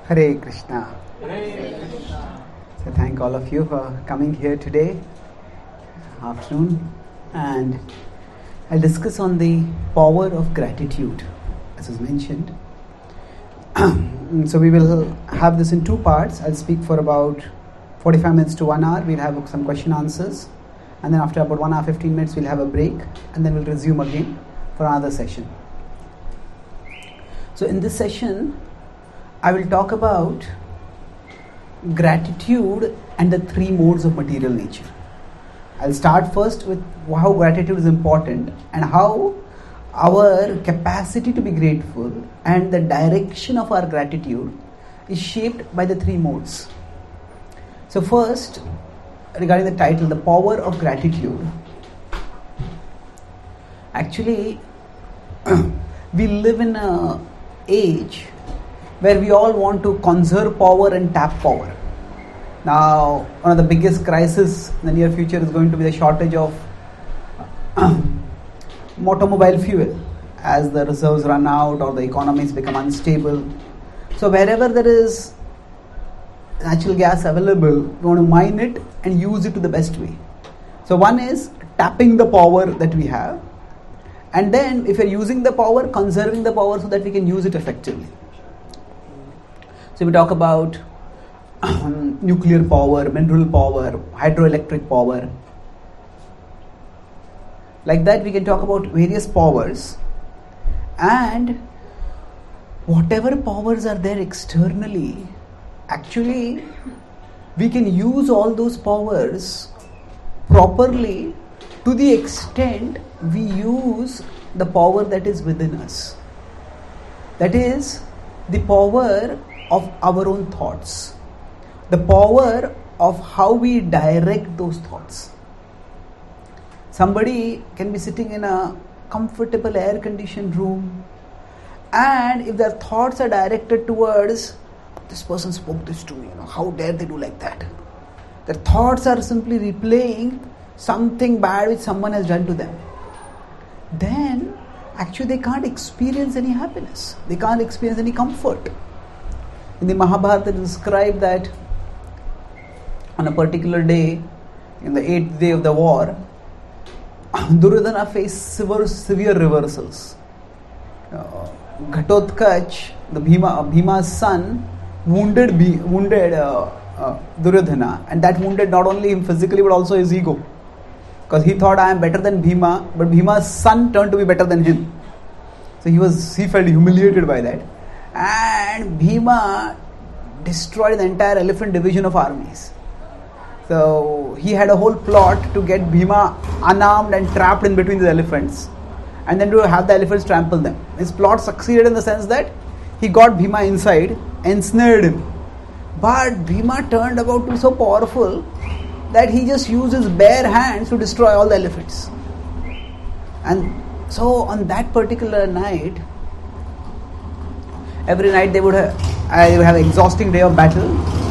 Hare Krishna. So thank all of you for coming here today afternoon, and I'll discuss on the power of gratitude, as was mentioned. So we will have this in two parts. I'll speak for about 45 minutes to 1 hour. We'll have some question answers, and then after about 1 hour 15 minutes we'll have a break, and then we'll resume again for another session. So in this session I will talk about gratitude and the three modes of material nature. I'll start first with how gratitude is important and how our capacity to be grateful and the direction of our gratitude is shaped by the three modes. So first, regarding the title, the power of gratitude. Actually, we live in an age where we all want to conserve power and tap power. Now, one of the biggest crises in the near future is going to be the shortage of automobile fuel as the reserves run out or the economies become unstable. So wherever there is natural gas available, we want to mine it and use it to the best way. So one is tapping the power that we have, and then if you're using the power, conserving the power so that we can use it effectively. So we talk about nuclear power, mineral power, hydroelectric power. Like that we can talk about various powers, and whatever powers are there externally, actually we can use all those powers properly to the extent we use the power that is within us. That is the power of our own thoughts, the power of how we direct those thoughts. Somebody can be sitting in a comfortable air-conditioned room, and if their thoughts are directed towards, this person spoke this to me, how dare they do like that? Their thoughts are simply replaying something bad which someone has done to them. Then actually they can't experience any happiness. They can't experience any comfort. In the Mahabharata it is described that on a particular day, in the 8th day of the war, Duryodhana faced severe reversals. Ghatotkach, Bhima's son, wounded Duryodhana, and that wounded not only him physically but also his ego, because he thought, I am better than Bhima, but Bhima's son turned to be better than him. So he felt humiliated by that, and Bhima destroyed the entire elephant division of armies. So he had a whole plot to get Bhima unarmed and trapped in between the elephants, and then to have the elephants trample them. His plot succeeded in the sense that he got Bhima inside, ensnared him. But Bhima turned about to be so powerful that he just used his bare hands to destroy all the elephants. And so on that particular night, every night they would have an exhausting day of battle.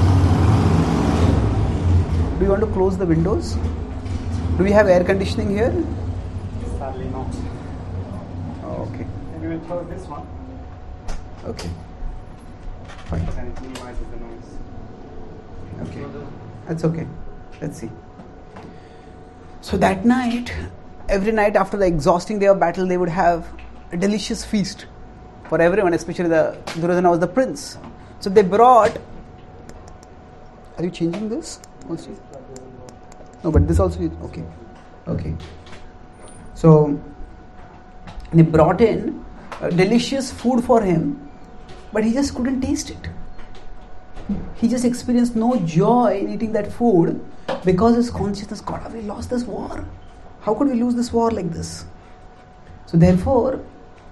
Do you want to close the windows? Do we have air conditioning here? Sadly no. Oh, okay. And we will close this one. Okay. Fine. And it minimizes the noise. Okay. That's okay. Let's see. So that night, every night after the exhausting day of battle, they would have a delicious feast for everyone, especially Duryodhana was the prince. So they brought... Are you changing this also? No, but this also is... Okay. Okay. So they brought in delicious food for him, but he just couldn't taste it. He just experienced no joy in eating that food because his consciousness, God, have we lost this war? How could we lose this war like this? So therefore,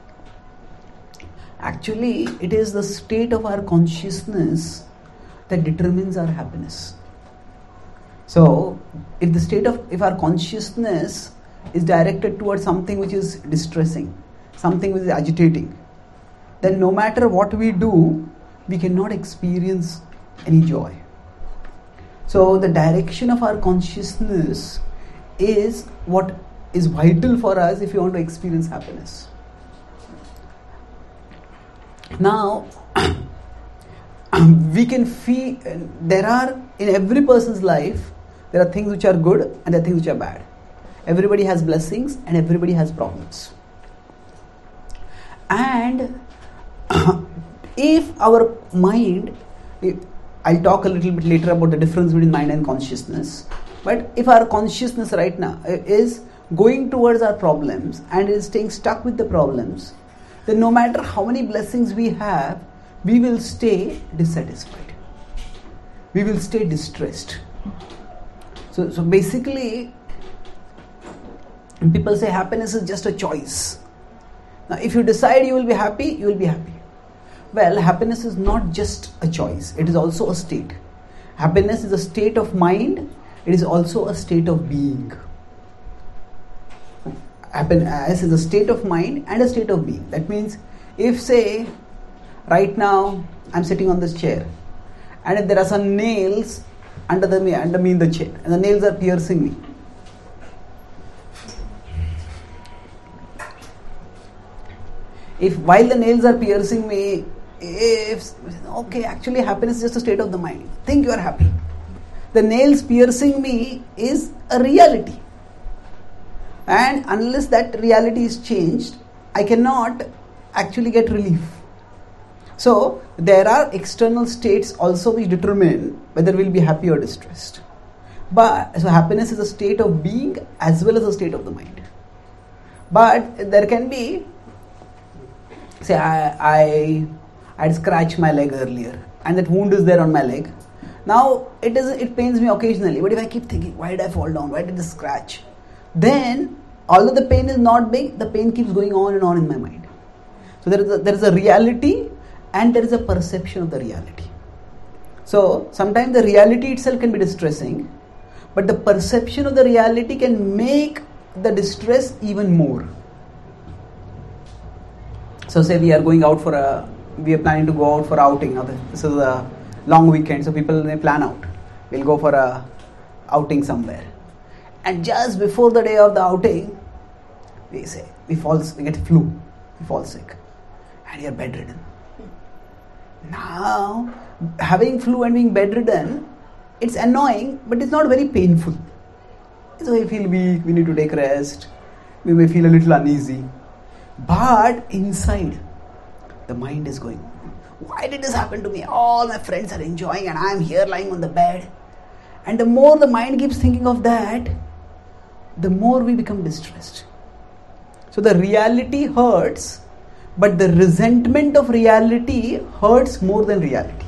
actually it is the state of our consciousness that determines our happiness. So if our consciousness is directed towards something which is distressing, something which is agitating, then no matter what we do, we cannot experience any joy. So the direction of our consciousness is what is vital for us if you want to experience happiness. Now, we can feel, there are, in every person's life, there are things which are good and there are things which are bad. Everybody has blessings and everybody has problems. And if our mind, I'll talk a little bit later about the difference between mind and consciousness, but if our consciousness right now is going towards our problems and is staying stuck with the problems, then no matter how many blessings we have, we will stay dissatisfied. We will stay distressed. So basically, people say happiness is just a choice. Now, if you decide you will be happy, you will be happy. Well, happiness is not just a choice. It is also a state. Happiness is a state of mind. It is also a state of being. Happiness is a state of mind and a state of being. That means, if say, right now, I'm sitting on this chair, and if there are some nails under me in the chair, and the nails are piercing me, if while the nails are piercing me, okay, actually happiness is just a state of the mind. Think you are happy. The nails piercing me is a reality. And unless that reality is changed, I cannot actually get relief. So, there are external states also which determine whether we'll be happy or distressed. So happiness is a state of being as well as a state of the mind. But there can be, say I'd scratched my leg earlier and that wound is there on my leg. Now it pains me occasionally, but if I keep thinking, why did I fall down? Why did this scratch? Then, although the pain is not big, the pain keeps going on and on in my mind. So there is a reality and there is a perception of the reality. So sometimes the reality itself can be distressing, but the perception of the reality can make the distress even more. So say we are going out we are planning to go out for outing. Now this is a long weekend, so people may plan out. We'll go for a outing somewhere. And just before the day of the outing, we get flu, we fall sick, and you're bedridden. Now, having flu and being bedridden, it's annoying, but it's not very painful. So we feel weak, we need to take rest, we may feel a little uneasy. But inside, the mind is going, why did this happen to me? All my friends are enjoying and I am here lying on the bed. And the more the mind keeps thinking of that, the more we become distressed. So the reality hurts, but the resentment of reality hurts more than reality.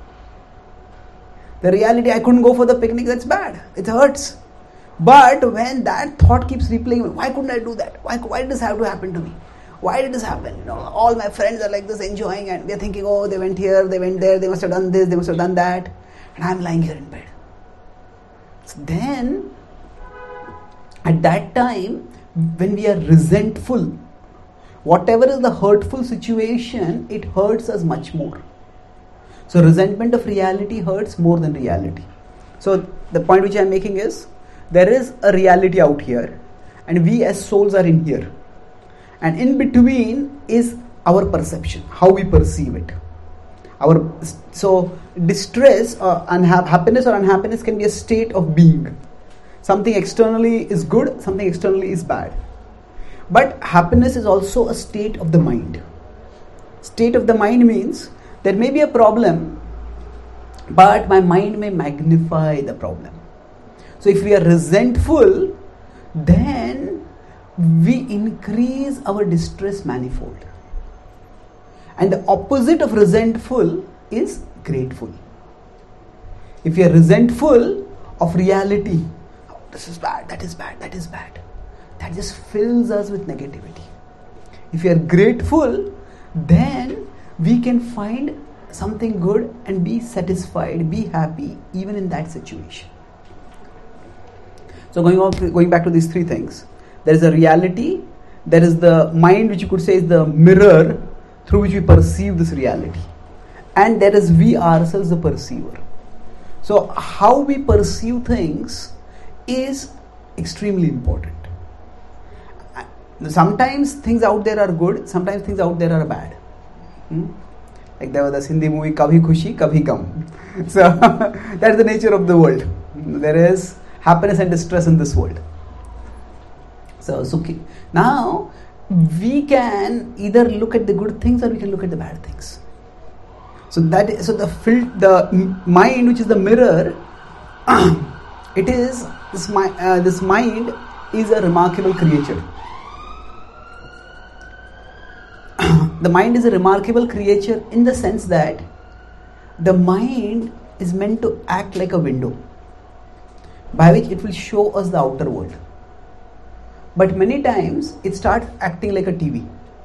The reality, I couldn't go for the picnic, that's bad. It hurts. But when that thought keeps replaying, why couldn't I do that? Why did this have to happen to me? Why did this happen? All my friends are like this enjoying and we are thinking, oh, they went here, they went there, they must have done this, they must have done that. And I'm lying here in bed. So then, at that time, when we are resentful, whatever is the hurtful situation, it hurts us much more. So resentment of reality hurts more than reality. So the point which I am making is, there is a reality out here and we as souls are in here. And in between is our perception, how we perceive it. So distress or happiness or unhappiness can be a state of being. Something externally is good, something externally is bad. But happiness is also a state of the mind. State of the mind means there may be a problem, but my mind may magnify the problem. So if we are resentful, then we increase our distress manifold. And the opposite of resentful is grateful. If you are resentful of reality, oh, this is bad, that is bad, that is bad, that just fills us with negativity. If you are grateful, then we can find something good and be satisfied, be happy even in that situation. So going back to these three things, there is a reality, there is the mind, which you could say is the mirror through which we perceive this reality, and there is we ourselves, the perceiver. So how we perceive things is extremely important. Sometimes things out there are good, sometimes things out there are bad. Like there was this Hindi movie Kabhi Khushi Kabhi Gum. So that's the nature of the world. There is happiness and distress in this world. So Sukhi. Now we can either look at the good things or we can look at the bad things. So the mind, which is the mirror, it is this mind is a remarkable creature. The mind is a remarkable creature in the sense that the mind is meant to act like a window by which it will show us the outer world. But many times it starts acting like a TV.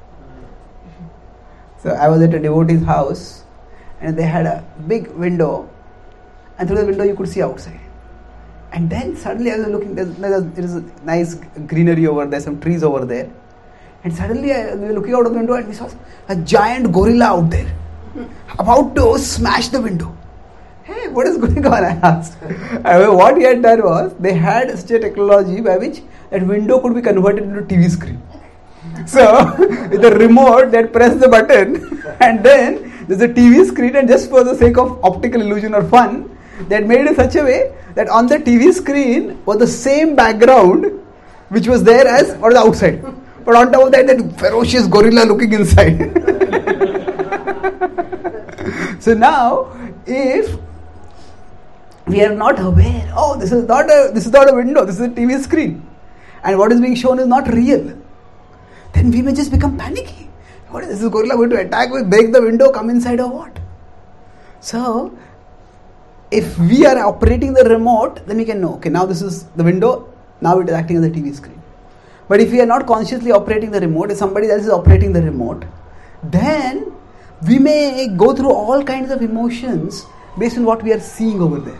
So I was at a devotee's house and they had a big window, and through the window you could see outside. And then suddenly I was looking, there is a nice greenery over there, some trees over there. And suddenly we were looking out of the window and we saw a giant gorilla out there, about to smash the window. Hey, what is going on? I asked. What he had done was, they had such a technology by which that window could be converted into TV screen. So, with the remote, they press the button and then there's a TV screen, and just for the sake of optical illusion or fun, they had made it in such a way that on the TV screen was the same background which was there as what was outside. But on top of that ferocious gorilla looking inside. So now, if we are not aware, this is not a window, this is a TV screen, and what is being shown is not real, then we may just become panicky. What is this gorilla going to attack? Will break the window, come inside, or what? So, if we are operating the remote, then we can know, okay, now this is the window, now it is acting as a TV screen. But if we are not consciously operating the remote, if somebody else is operating the remote, then we may go through all kinds of emotions based on what we are seeing over there.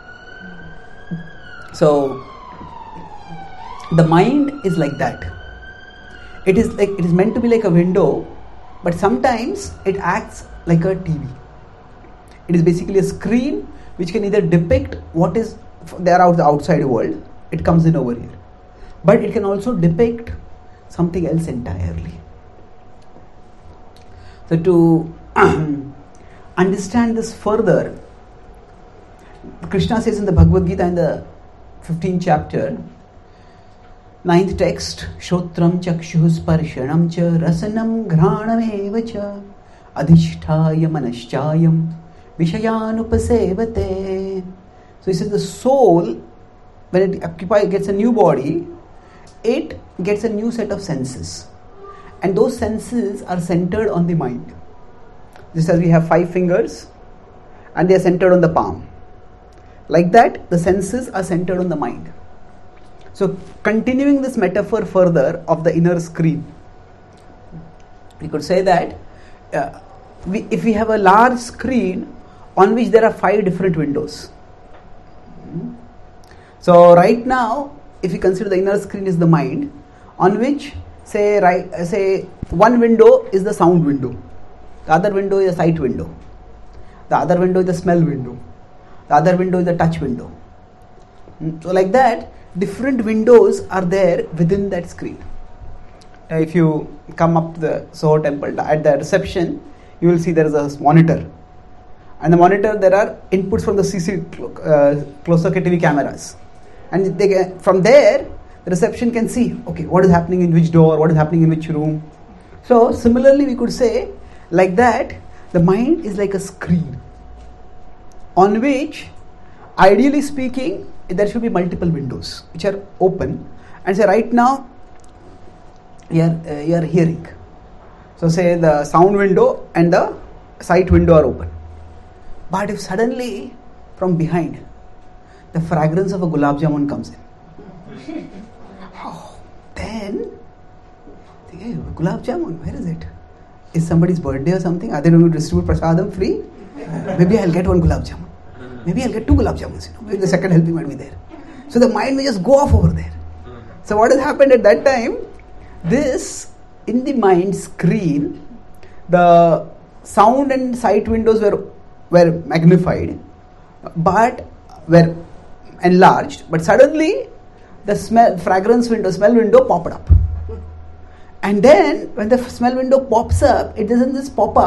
So, the mind is like that. It is meant to be like a window, but sometimes it acts like a TV. It is basically a screen which can either depict what is there out the outside world, it comes in over here. But it can also depict something else entirely. So to understand this further, Krishna says in the Bhagavad Gita in the 15th chapter, 9th text, Shrotram chakshuh sparshanam cha rasanam ghranam eva cha adhisthaya manaschayam vishayanupasevate. So he says the soul, when it gets a new body, it gets a new set of senses. And those senses are centered on the mind. Just as we have 5 fingers and they are centered on the palm. Like that, the senses are centered on the mind. So, continuing this metaphor further of the inner screen, we could say that if we have a large screen on which there are 5 different windows. So, right now, if you consider the inner screen is the mind, on which say one window is the sound window, the other window is the sight window, the other window is the smell window, the other window is the touch window. So like that, different windows are there within that screen. If you come up the Soho temple at the reception, you will see there is a monitor, and the monitor there are inputs from the closed circuit TV cameras, and from there the reception can see, okay, what is happening in which door, what is happening in which room. So similarly we could say like that, the mind is like a screen on which, ideally speaking, there should be multiple windows which are open, and say right now you are hearing. So say the sound window and the sight window are open. But if suddenly from behind the fragrance of a gulab jamun comes in, then hey, gulab jamun, where is it? Is somebody's birthday or something? Are they going to distribute prasadam free? Maybe I'll get one gulab jamun. Maybe I'll get 2 gulab jamuns. Maybe the second helping might be there. So the mind may just go off over there. So what has happened at that time? This, in the mind screen, the sound and sight windows were magnified, but were enlarged. But suddenly, the smell window popped up. And then, when the smell window pops up, it doesn't just pop up,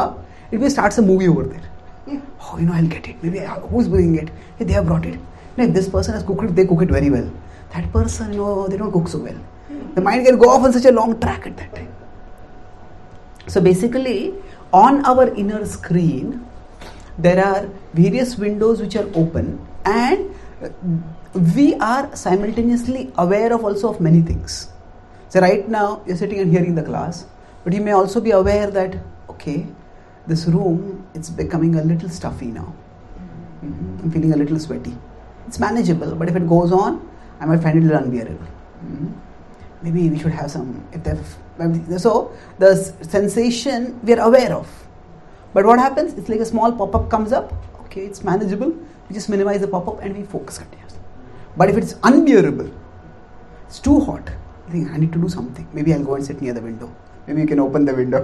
It starts a movie over there. Oh, I'll get it. Maybe who's bringing it? Hey, they have brought it. If this person has cooked it, they cook it very well. That person, they don't cook so well. The mind can go off on such a long track at that time. So basically, on our inner screen, there are various windows which are open, and we are simultaneously aware of many things. So right now, you're sitting and hearing the class, but you may also be aware that, okay, this room, it's becoming a little stuffy now. I'm feeling a little sweaty. It's manageable, but if it goes on, I might find it a little unbearable. Maybe we should have some. So the sensation we are aware of. But what happens? It's like a small pop-up comes up. Okay, it's manageable. We just minimize the pop-up and we focus continuously. But if it's unbearable, it's too hot, I think I need to do something. Maybe I'll go and sit near the window. Maybe you can open the window.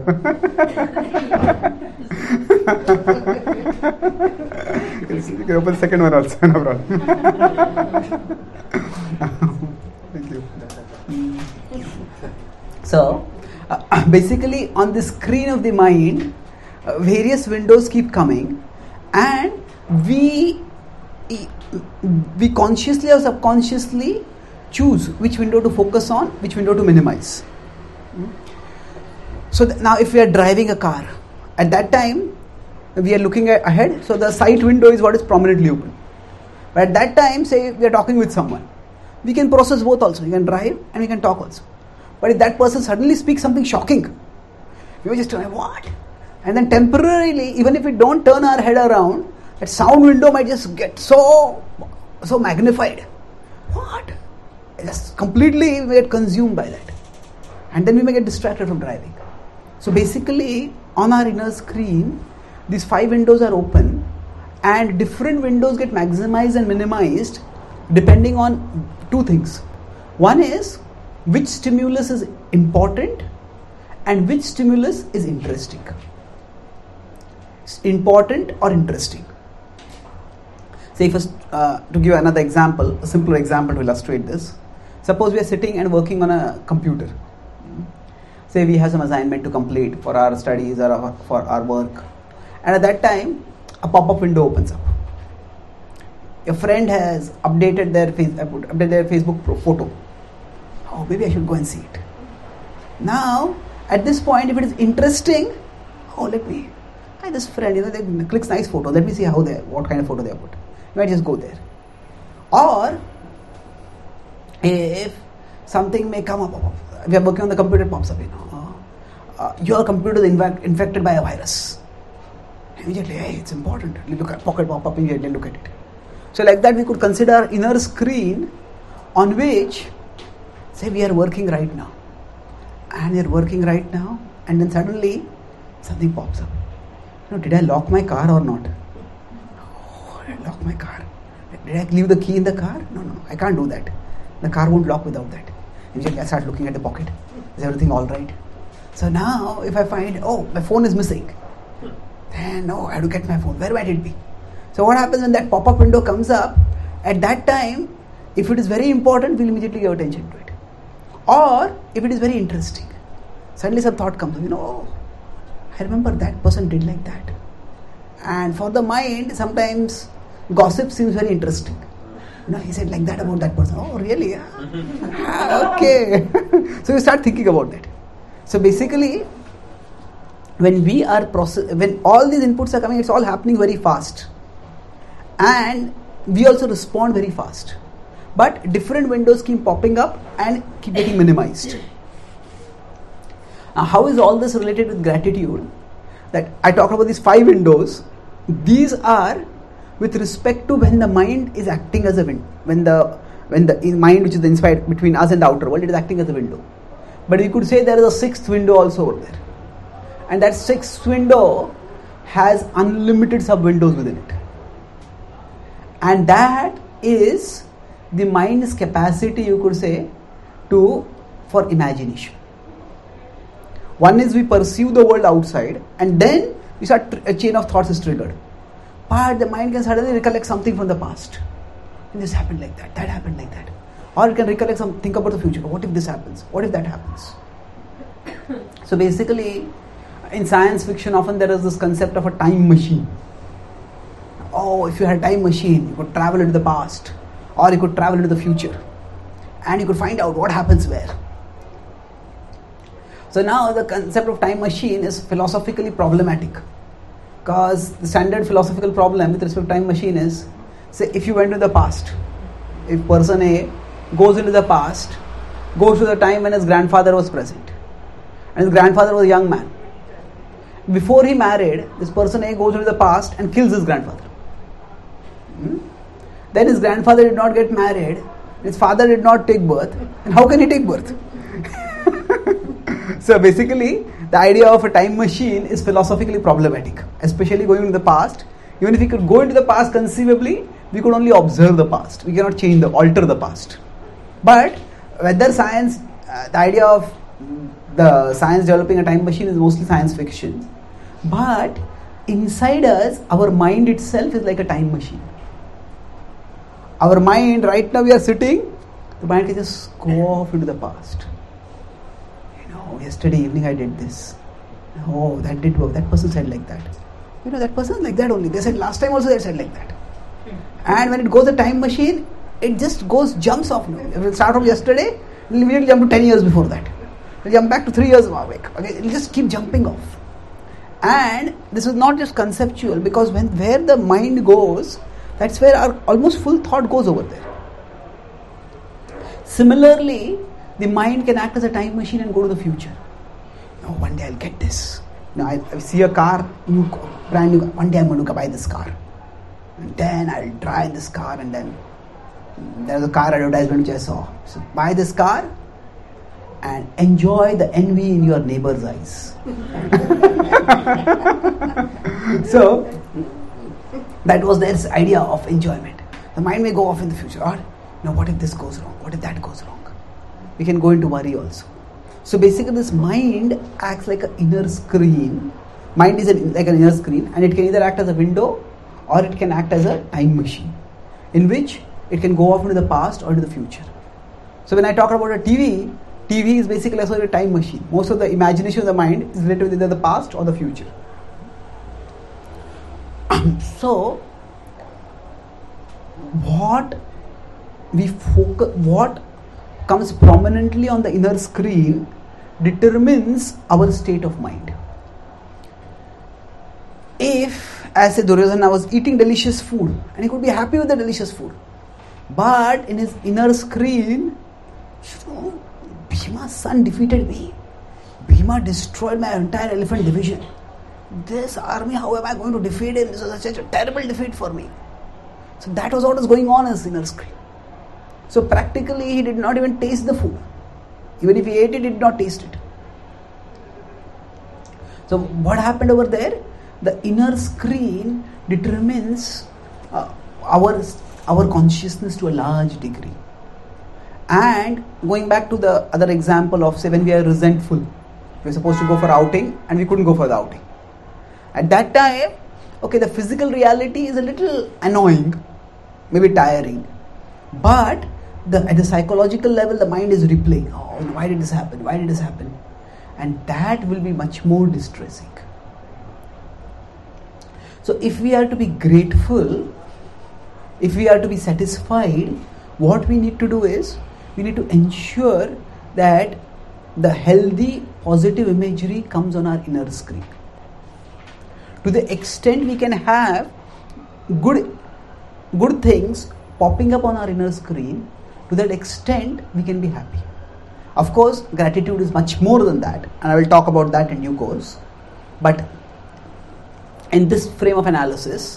You can open the second one also, no problem. Thank you. So, basically on the screen of the mind, various windows keep coming, and we consciously or subconsciously choose which window to focus on, which window to minimize. So now if we are driving a car, at that time we are looking ahead, so the sight window is what is prominently open. But at that time, say we are talking with someone, we can process both also. We can drive and we can talk also. But if that person suddenly speaks something shocking, we will just turn, what? And then temporarily, even if we don't turn our head around, that sound window might just get so magnified. What? Just completely we get consumed by that. And then we may get distracted from driving. So basically, on our inner screen, these 5 windows are open, and different windows get maximized and minimized depending on 2 things. One is which stimulus is important and which stimulus is interesting. Important or interesting. Say first, to give another example, a simpler example to illustrate this. Suppose we are sitting and working on a computer. Say we have some assignment to complete for our studies or for our work, and at that time a pop-up window opens up. Your friend has updated their Facebook photo. Oh, maybe I should go and see it. Now at this point, if it is interesting, this friend, they clicks nice photo. Let me see what kind of photo they have put. You might just go there. Or if something may come up, we are working on the computer, it pops up, your computer is infected by a virus. Immediately, hey, it's important. You look at pocket pop up, immediately look at it. So like that, we could consider inner screen on which, say we are working right now, and then suddenly something pops up. Did I lock my car or not? Oh, did I lock my car? Did I leave the key in the car? No, I can't do that. The car won't lock without that. Immediately I start looking at the pocket. Is everything all right? So now if I find, my phone is missing, then I have to get my phone. Where might it be? So what happens when that pop-up window comes up? At that time, if it is very important, we'll immediately give attention to it. Or if it is very interesting, suddenly some thought comes, I remember that person did like that. And for the mind, sometimes gossip seems very interesting. He said like that about that person. Oh, really? Okay. So you start thinking about that. So basically, when all these inputs are coming, it's all happening very fast. And we also respond very fast. But different windows keep popping up and keep getting minimized. Now, how is all this related with gratitude? That I talked about these 5 windows. These are with respect to when the mind is acting as a window. When the mind, which is the inside between us and the outer world, it is acting as a window. But we could say there is a 6th window also over there. And that 6th window has unlimited sub-windows within it. And that is the mind's capacity, you could say, for imagination. One is we perceive the world outside, and then a chain of thoughts is triggered. But the mind can suddenly recollect something from the past. And this happened like that happened like that. Or it can recollect think about the future. What if this happens? What if that happens? So basically, in science fiction, often there is this concept of a time machine. Oh, if you had a time machine, you could travel into the past, or you could travel into the future, and you could find out what happens where. So now the concept of time machine is philosophically problematic, because the standard philosophical problem with respect to time machine is, say, if you went to the past, if person A goes into the past, goes to the time when his grandfather was present, and his grandfather was a young man. Before he married, this person A goes into the past and kills his grandfather. Then his grandfather did not get married, his father did not take birth, and how can he take birth? So basically, the idea of a time machine is philosophically problematic, especially going into the past. Even if we could go into the past conceivably, we could only observe the past. We cannot alter the past. But whether science, the idea of the science developing a time machine is mostly science fiction. But inside us, our mind itself is like a time machine. Our mind, right now we are sitting, the mind can just go off into the past. Yesterday evening I did this. Oh, that did work. That person said like that. That person is like that only. They said last time also they said like that. And when it goes a time machine, it just jumps off. It will start from yesterday, it will immediately jump to 10 years before that. It will jump back to 3 years awake. Okay, it will just keep jumping off. And this is not just conceptual, because where the mind goes, that's where our almost full thought goes over there. Similarly, the mind can act as a time machine and go to the future. One day I'll get this. I see a car, brand new. One day I'm going to buy this car. And then I'll drive this car, and then there's a car advertisement which I saw. So buy this car and enjoy the envy in your neighbor's eyes. So that was their idea of enjoyment. The mind may go off in the future. Or, what if this goes wrong? What if that goes wrong? We can go into worry also. So basically this mind acts like an inner screen. Mind is like an inner screen, and it can either act as a window or it can act as a time machine, in which it can go off into the past or into the future. So when I talk about a TV is basically also a time machine. Most of the imagination of the mind is related with either the past or the future. So what comes prominently on the inner screen determines our state of mind. If, as a Duryodhana was eating delicious food, and he could be happy with the delicious food, but in his inner screen, Bhima's son defeated me. Bhima destroyed my entire elephant division. This army, how am I going to defeat him? This was such a terrible defeat for me. So that was what was going on in his inner screen. So practically he did not even taste the food. Even if he ate it, he did not taste it. So what happened over there? The inner screen determines our consciousness to a large degree. And going back to the other example of, say, when we are resentful, we are supposed to go for outing and we couldn't go for the outing. At that time, the physical reality is a little annoying, maybe tiring, but at the psychological level, the mind is replaying. Oh, why did this happen? Why did this happen? And that will be much more distressing. So if we are to be grateful, if we are to be satisfied, what we need to do is, we need to ensure that the healthy, positive imagery comes on our inner screen. To the extent we can have good things popping up on our inner screen, to that extent we can be happy. Of course, gratitude is much more than that, and I will talk about that in due course. But in this frame of analysis,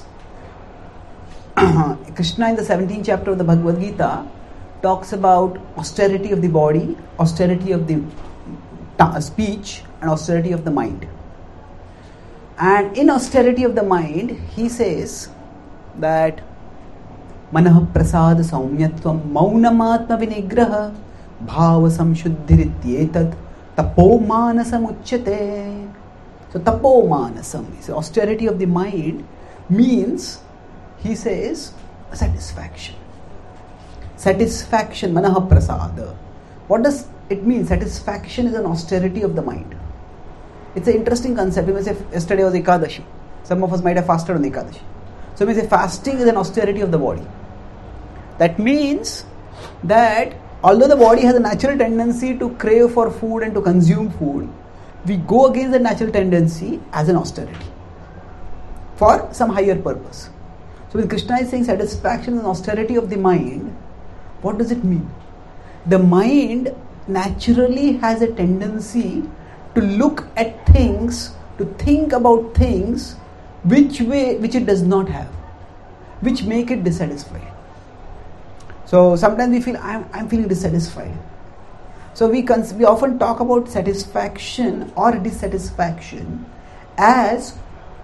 Krishna in the 17th chapter of the Bhagavad Gita talks about austerity of the body, austerity of the speech, and austerity of the mind. And in austerity of the mind, he says that Manah prasad saumyatvam maunamatma vinigraha bhava samshuddhirityetat tapo manasam uchyate. So tapo manasam, so austerity of the mind means, he says, satisfaction. Satisfaction, manah prasad. What does it mean? Satisfaction is an austerity of the mind. It's an interesting concept. You may say yesterday was Ekadashi. Some of us might have fasted on Ekadashi. So we say fasting is an austerity of the body. That means that although the body has a natural tendency to crave for food and to consume food, we go against the natural tendency as an austerity for some higher purpose. So when Krishna is saying satisfaction and austerity of the mind, what does it mean? The mind naturally has a tendency to look at things, to think about things which it does not have, which make it dissatisfied. So sometimes we feel I'm feeling dissatisfied. So we often talk about satisfaction or dissatisfaction as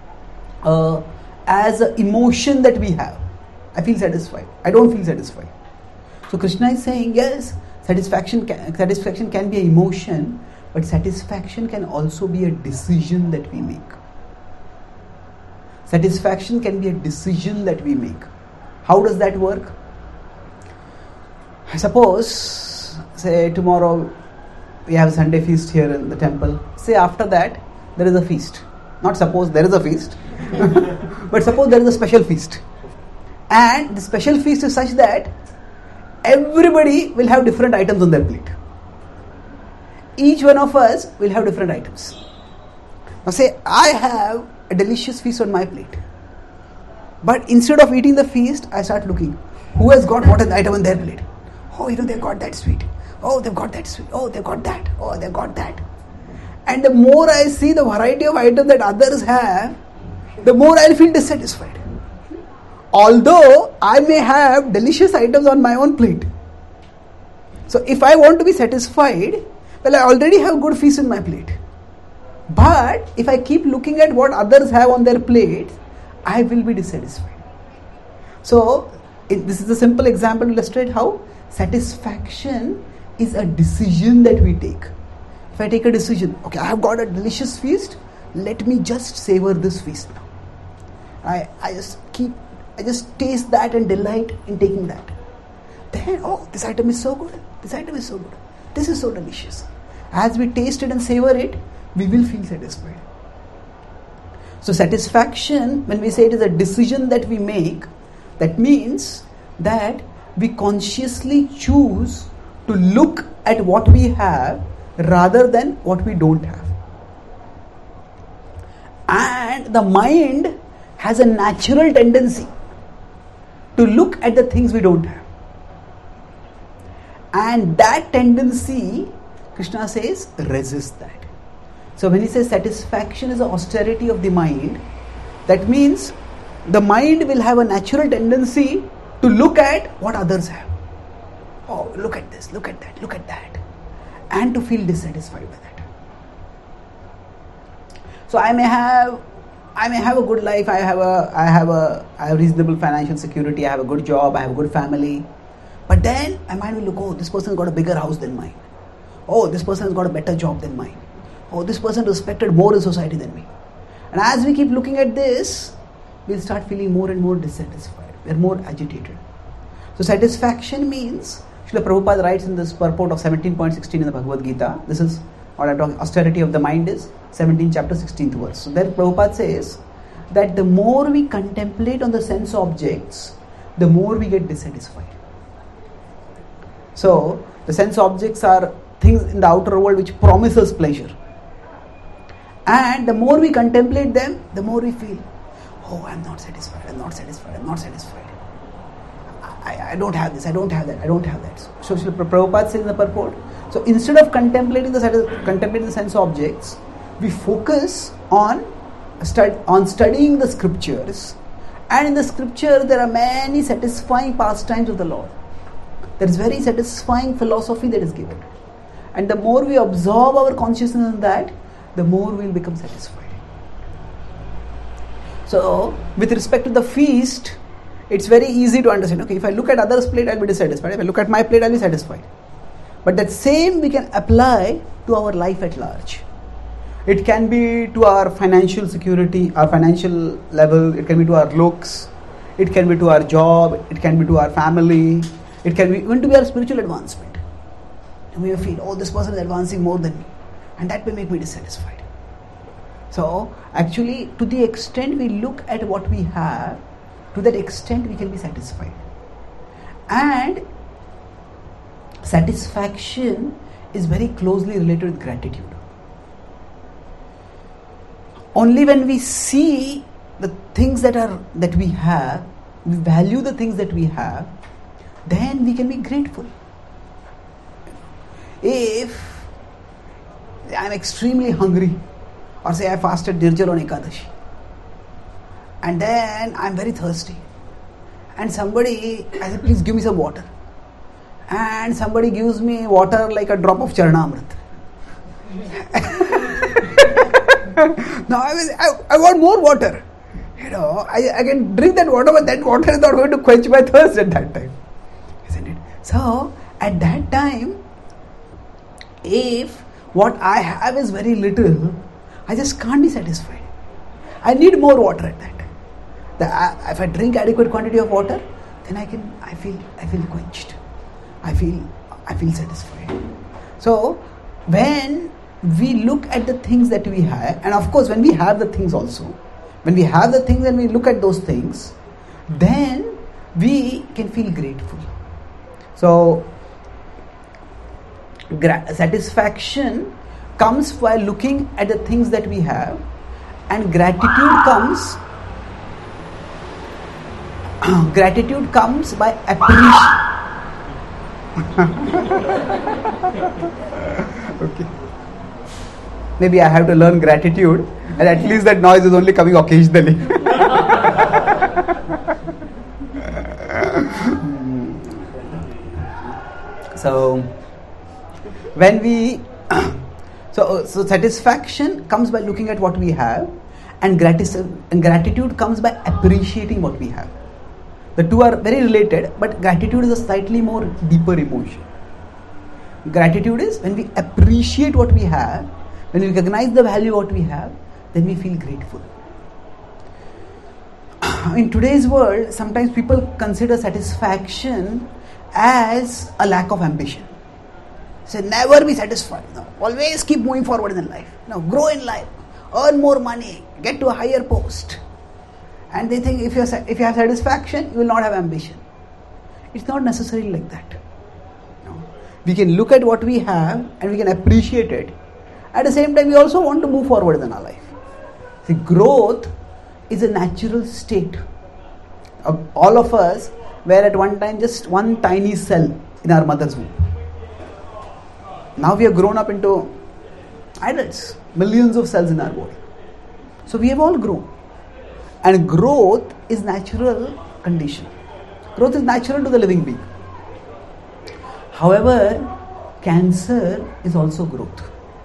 an emotion that we have. I feel satisfied. I don't feel satisfied. So Krishna is saying, yes, satisfaction can be an emotion, but satisfaction can also be a decision that we make. Satisfaction can be a decision that we make. How does that work? Suppose, say tomorrow we have a Sunday feast here in the temple. Say after that there is a feast. Not suppose there is a feast, but suppose there is a special feast. And the special feast is such that everybody will have different items on their plate. Each one of us will have different items. Now say I have a delicious feast on my plate. But instead of eating the feast, I start looking. Who has got what item on their plate? Oh, they've got that sweet. Oh, they've got that sweet. Oh, they've got that. Oh, they've got that. And the more I see the variety of items that others have, the more I'll feel dissatisfied. Although I may have delicious items on my own plate. So if I want to be satisfied, well, I already have good feast in my plate. But if I keep looking at what others have on their plates, I will be dissatisfied. So this is a simple example to illustrate how satisfaction is a decision that we take. If I take a decision, okay, I have got a delicious feast, let me just savor this feast now. I just taste that and delight in taking that. Then, oh, this item is so good. This item is so good. This is so delicious. As we taste it and savor it, we will feel satisfied. So satisfaction, when we say it is a decision that we make, that means that we consciously choose to look at what we have rather than what we don't have. And the mind has a natural tendency to look at the things we don't have. And that tendency, Krishna says, resist that. So when he says satisfaction is an austerity of the mind, that means the mind will have a natural tendency to look at what others have. Oh, look at this, look at that, look at that. And to feel dissatisfied with that. So I may have a good life, I have reasonable financial security, I have a good job, I have a good family. But then my mind will look, oh, this person has got a bigger house than mine. Oh, this person has got a better job than mine. Oh, this person is respected more in society than me. And as we keep looking at this, we'll start feeling more and more dissatisfied. We're more agitated. So satisfaction means, Srila Prabhupada writes in this purport of 17.16 in the Bhagavad Gita, this is what I'm talking, austerity of the mind is 17 chapter 16th verse. So there Prabhupada says that the more we contemplate on the sense objects, the more we get dissatisfied. So the sense objects are things in the outer world which promise us pleasure. And the more we contemplate them, the more we feel, oh, I'm not satisfied, I'm not satisfied, I'm not satisfied. I don't have this, I don't have that, I don't have that. So Srila Prabhupada says in the purport, so instead of contemplating the sense objects, we focus on studying the scriptures. And in the scripture, there are many satisfying pastimes of the Lord. There is very satisfying philosophy that is given. And the more we absorb our consciousness in that, the more we will become satisfied. So, with respect to the feast, it's very easy to understand. Okay, if I look at others' plate, I'll be dissatisfied. If I look at my plate, I'll be satisfied. But that same we can apply to our life at large. It can be to our financial security, our financial level. It can be to our looks. It can be to our job. It can be to our family. It can be even to our spiritual advancement. And we feel, oh, this person is advancing more than me. And that may make me dissatisfied. So actually, to the extent we look at what we have, to that extent we can be satisfied. And satisfaction is very closely related with gratitude. Only when we see the things that we have, we value the things that we have, then we can be grateful. If I am extremely hungry, or say I fasted Nirjala on Ekadashi, and then I am very thirsty, and somebody, I say, please give me some water, and somebody gives me water like a drop of Charnamrit. Now I want more water. I can drink that water, but that water is not going to quench my thirst at that time, isn't it? So at that time, if what I have is very little, I just can't be satisfied. I need more water at that time. If I drink adequate quantity of water, then I feel quenched. I feel satisfied. So when we look at the things that we have, and of course when we have the things also, when we have the things and we look at those things, then we can feel grateful. So satisfaction comes while looking at the things that we have, and gratitude comes by appreciation. Okay. Maybe I have to learn gratitude, and at least that noise is only coming occasionally. So when we so satisfaction comes by looking at what we have, and gratitude comes by appreciating what we have. The two are very related, but gratitude is a slightly more deeper emotion. Gratitude is when we appreciate what we have, when we recognize the value of what we have, then we feel grateful. In today's world, sometimes people consider satisfaction as a lack of ambition. Say, never be satisfied. No, always keep moving forward in life. No, grow in life, earn more money, get to a higher post. And they think if you have satisfaction, you will not have ambition. It's not necessarily like that. No. We can look at what we have and we can appreciate it. At the same time, we also want to move forward in our life. See, growth is a natural state. All of us were at one time just one tiny cell in our mother's womb. Now we have grown up into adults, millions of cells in our body. So we have all grown. And growth is natural condition. Growth is natural to the living being. However, cancer is also growth.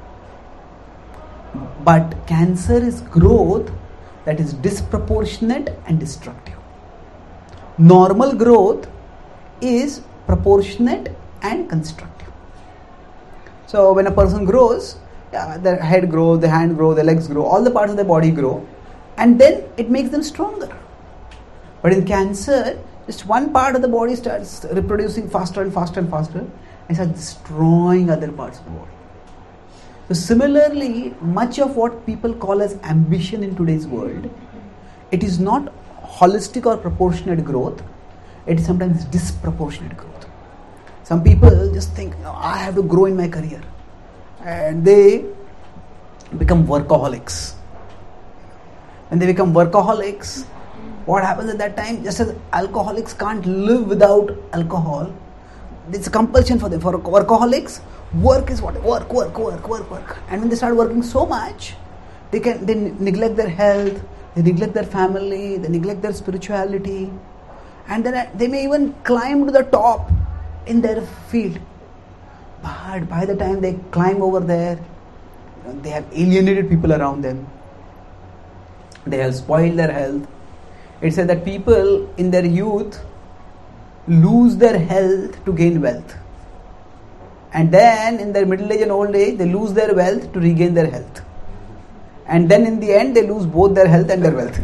But cancer is growth that is disproportionate and destructive. Normal growth is proportionate and constructive. So when a person grows, their head grows, the hand grows, the legs grow, all the parts of the body grow, and then it makes them stronger. But in cancer, just one part of the body starts reproducing faster and faster and faster, and starts destroying other parts of the body. So similarly, much of what people call as ambition in today's world, it is not holistic or proportionate growth, it is sometimes disproportionate growth. Some people just think, no, I have to grow in my career, and they become workaholics. When they become workaholics, what happens at that time? Just as alcoholics can't live without alcohol, it's a compulsion for them. For workaholics, work is what? Work. And when they start working so much, they neglect their health, they neglect their family, they neglect their spirituality, and then they may even climb to the top in their field. But by the time they climb over there, they have alienated people around them. They have spoiled their health. It said that people in their youth lose their health to gain wealth. And then in their middle age and old age, they lose their wealth to regain their health. And then in the end, they lose both their health and their wealth.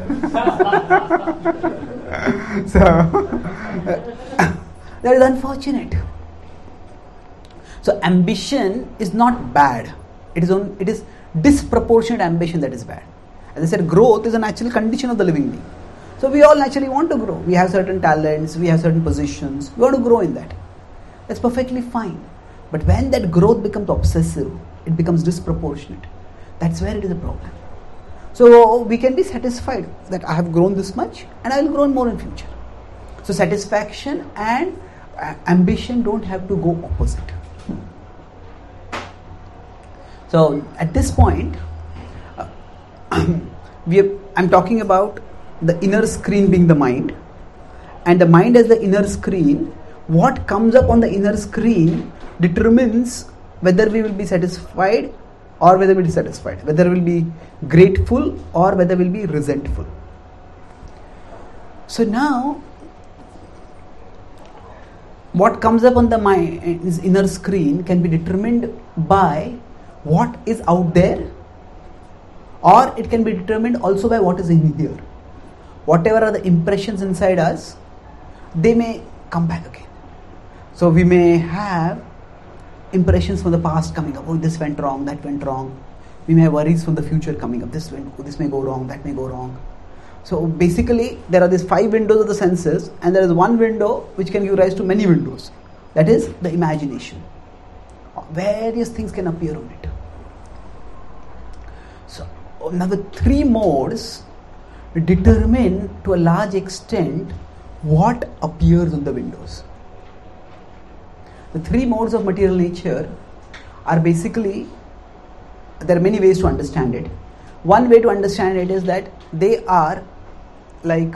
So, that is unfortunate. So, ambition is not bad. It is disproportionate ambition that is bad. As I said, growth is a natural condition of the living being. So we all naturally want to grow. We have certain talents, we have certain positions, we want to grow in that. That's perfectly fine. But when that growth becomes obsessive, it becomes disproportionate. That's where it is a problem. So we can be satisfied that I have grown this much and I will grow more in future. So satisfaction and ambition don't have to go opposite. So at this point, I'm talking about the inner screen being the mind, and the mind as the inner screen. What comes up on the inner screen determines whether we will be satisfied or whether we will be dissatisfied, whether we will be grateful or whether we will be resentful. So now, what comes up on the mind's inner screen can be determined by what is out there, or it can be determined also by what is in here. Whatever are the impressions inside us, they may come back again. So we may have impressions from the past coming up. Oh, this went wrong, that went wrong. We may have worries from the future coming up. This may go wrong, that may go wrong. So basically, there are these 5 windows of the senses, and there is one window which can give rise to many windows. That is the imagination. Various things can appear on it. So now the 3 modes determine to a large extent what appears on the windows. The 3 modes of material nature are basically, there are many ways to understand it. One way to understand it is that they are like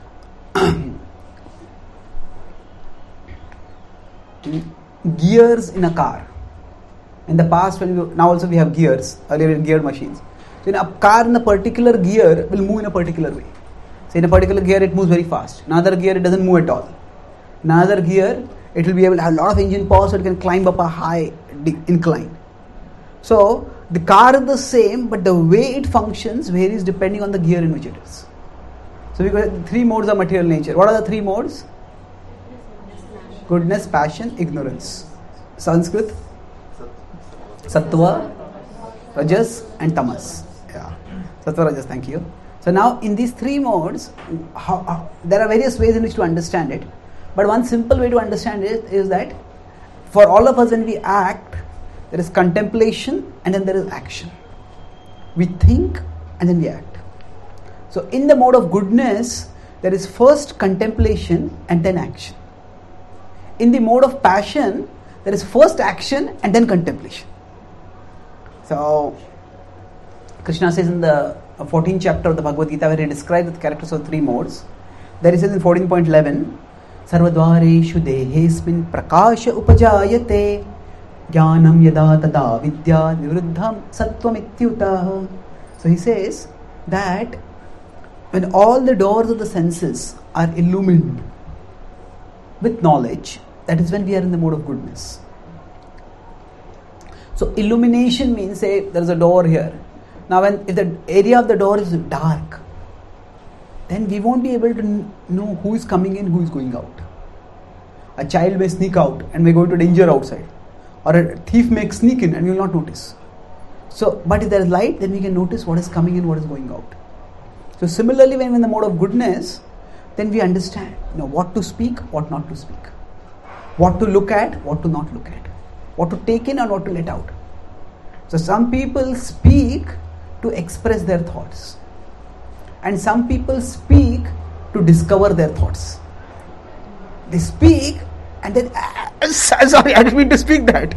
gears in a car. In the past, now also we have gears, earlier we had geared machines. So in a car, in a particular gear will move in a particular way. So in a particular gear it moves very fast. In another gear it doesn't move at all. In another gear it will be able to have a lot of engine power, so it can climb up a high incline. So the car is the same, but the way it functions varies depending on the gear in which it is. So we got 3 modes of material nature. What are the 3 modes? Goodness, passion, ignorance. Sanskrit? Sattva, Rajas and Tamas. Yeah. Sattva, Rajas, thank you. So now in these 3 modes, there are various ways in which to understand it. But one simple way to understand it is that for all of us, when we act, there is contemplation and then there is action. We think and then we act. So in the mode of goodness, there is first contemplation and then action. In the mode of passion, there is first action and then contemplation. So Krishna says in the 14th chapter of the Bhagavad Gita, where he describes the characters of 3 modes, there he says in 14.11, Sarvadvareshu dehesmin prakasha upajayate jnanam yada tada vidya nivruddham sattvam ityutah. So he says that when all the doors of the senses are illumined with knowledge, that is when we are in the mode of goodness. So illumination means, say there is a door here. Now if the area of the door is dark, then we won't be able to know who is coming in, who is going out. A child may sneak out and may go into danger outside. Or a thief may sneak in and you will not notice. So, but if there is light, then we can notice what is coming in, what is going out. So similarly, when we are in the mode of goodness, then we understand what to speak, what not to speak. What to look at, what to not look at. What to take in and what to let out. So some people speak to express their thoughts. And some people speak to discover their thoughts. They speak and then, sorry, I didn't mean to speak that.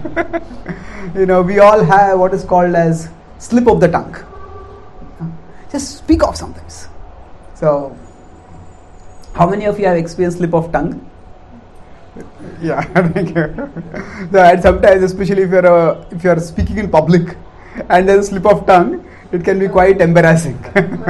We all have what is called as slip of the tongue. Just speak off sometimes. So, how many of you have experienced slip of tongue? Yeah, thank you. So, and sometimes, especially if you are speaking in public and there's a slip of tongue, it can be quite embarrassing.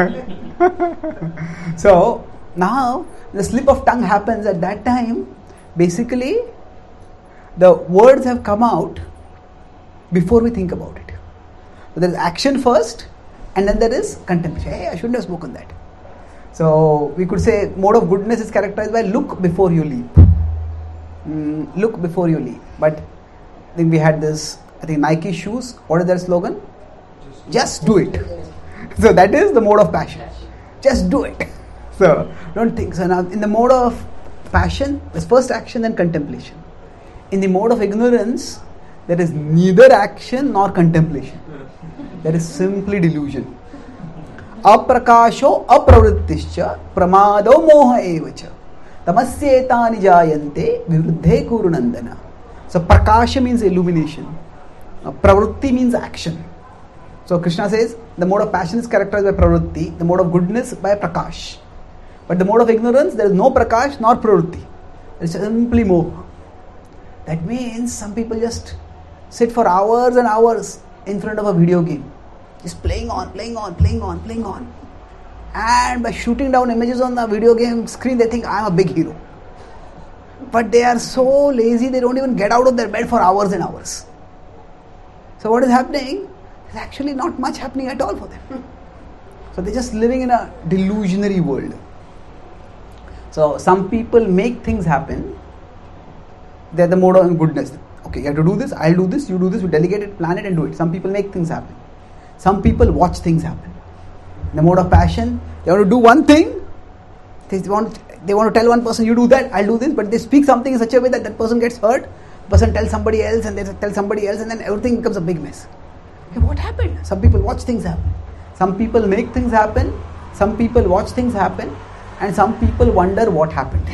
So now the slip of tongue happens at that time. Basically, the words have come out before we think about it. So there is action first, and then there is contemplation. Hey, I shouldn't have spoken that. So we could say mode of goodness is characterized by look before you leap. Look before you leap. But I think we had this, Nike shoes. What is their slogan? Just do it. So that is the mode of passion. Just do it. So don't think. So now in the mode of passion, there's first action then contemplation. In the mode of ignorance, there is neither action nor contemplation. There is simply delusion. Aprakasho apravrittischa pramado moha evacha tamasyetani jayante vivruddhe kurunandana. So prakasha means illumination. Pravritti means action. So Krishna says the mode of passion is characterized by pravritti, the mode of goodness by prakash. But the mode of ignorance, there is no prakash nor pravritti. There is simply moha. That means some people just sit for hours and hours in front of a video game. Just playing on. And by shooting down images on the video game screen, they think I am a big hero. But they are so lazy, they don't even get out of their bed for hours and hours. So what is happening? There's actually not much happening at all for them. So they're just living in a delusionary world. So some people make things happen. They're the mode of goodness. Okay, you have to do this, I'll do this, you do this, you delegate it, plan it and do it. Some people make things happen. Some people watch things happen. In the mode of passion, they want to do one thing. They want to tell one person, you do that, I'll do this, but they speak something in such a way that that person gets hurt. The person tells somebody else and they tell somebody else and then everything becomes a big mess. Okay, what happened? Some people watch things happen. Some people make things happen. Some people watch things happen. And some people wonder what happened.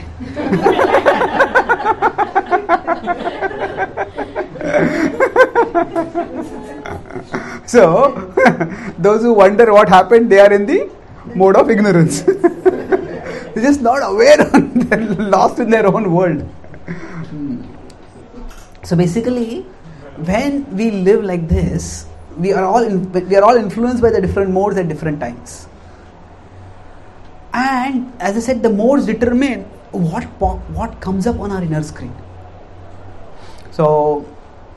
So, those who wonder what happened, they are in the mode of ignorance. They're just not aware, they're lost in their own world. So basically, when we live like this, we are all influenced by the different modes at different times. And as I said, the modes determine what comes up on our inner screen. So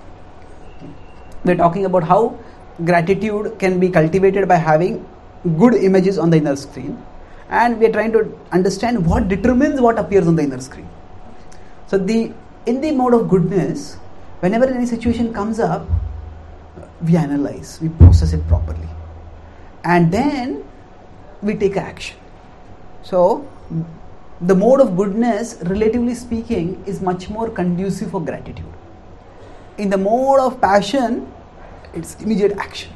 we're talking about how gratitude can be cultivated by having good images on the inner screen, and we're trying to understand what determines what appears on the inner screen. So in the mode of goodness, whenever any situation comes up, we analyze, we process it properly, and then we take action. So the mode of goodness, relatively speaking, is much more conducive for gratitude. In the mode of passion, it's immediate action.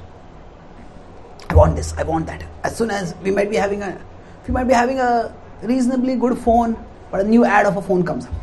I want this, I want that. As soon as we might be having a reasonably good phone, but a new ad of a phone comes up.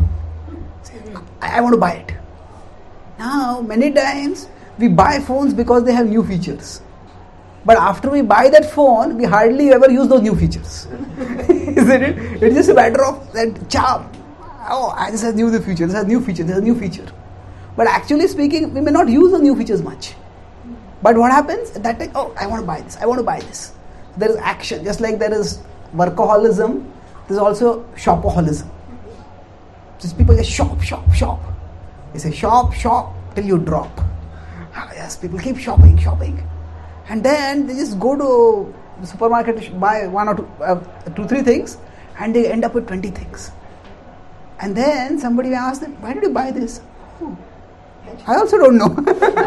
I want to buy it. Now, many times we buy phones because they have new features. But after we buy that phone, we hardly ever use those new features. Isn't it? It's just a matter of that charm. Oh, this has new feature, this has new feature, this has new feature. But actually speaking, we may not use the new features much. But what happens? At that time, oh, I want to buy this, I want to buy this. There is action. Just like there is workaholism, there is also shopaholism. Just people just shop. They say shop till you drop. Yes, people keep shopping. And then they just go to the supermarket to buy one or two, three things, and they end up with 20 things. And then somebody may ask them, why did you buy this? Oh, I also don't know.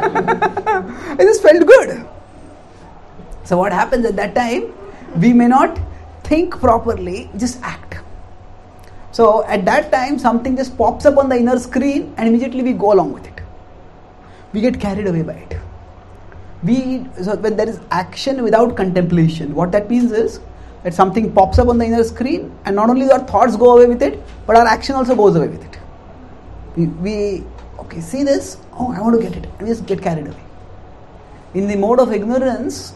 I just felt good. So what happens at that time? We may not think properly, just act. So at that time, something just pops up on the inner screen and immediately we go along with it. We get carried away by it. So when there is action without contemplation, what that means is that something pops up on the inner screen and not only our thoughts go away with it, but our action also goes away with it. We see this, oh, I want to get it, and we just get carried away. In the mode of ignorance,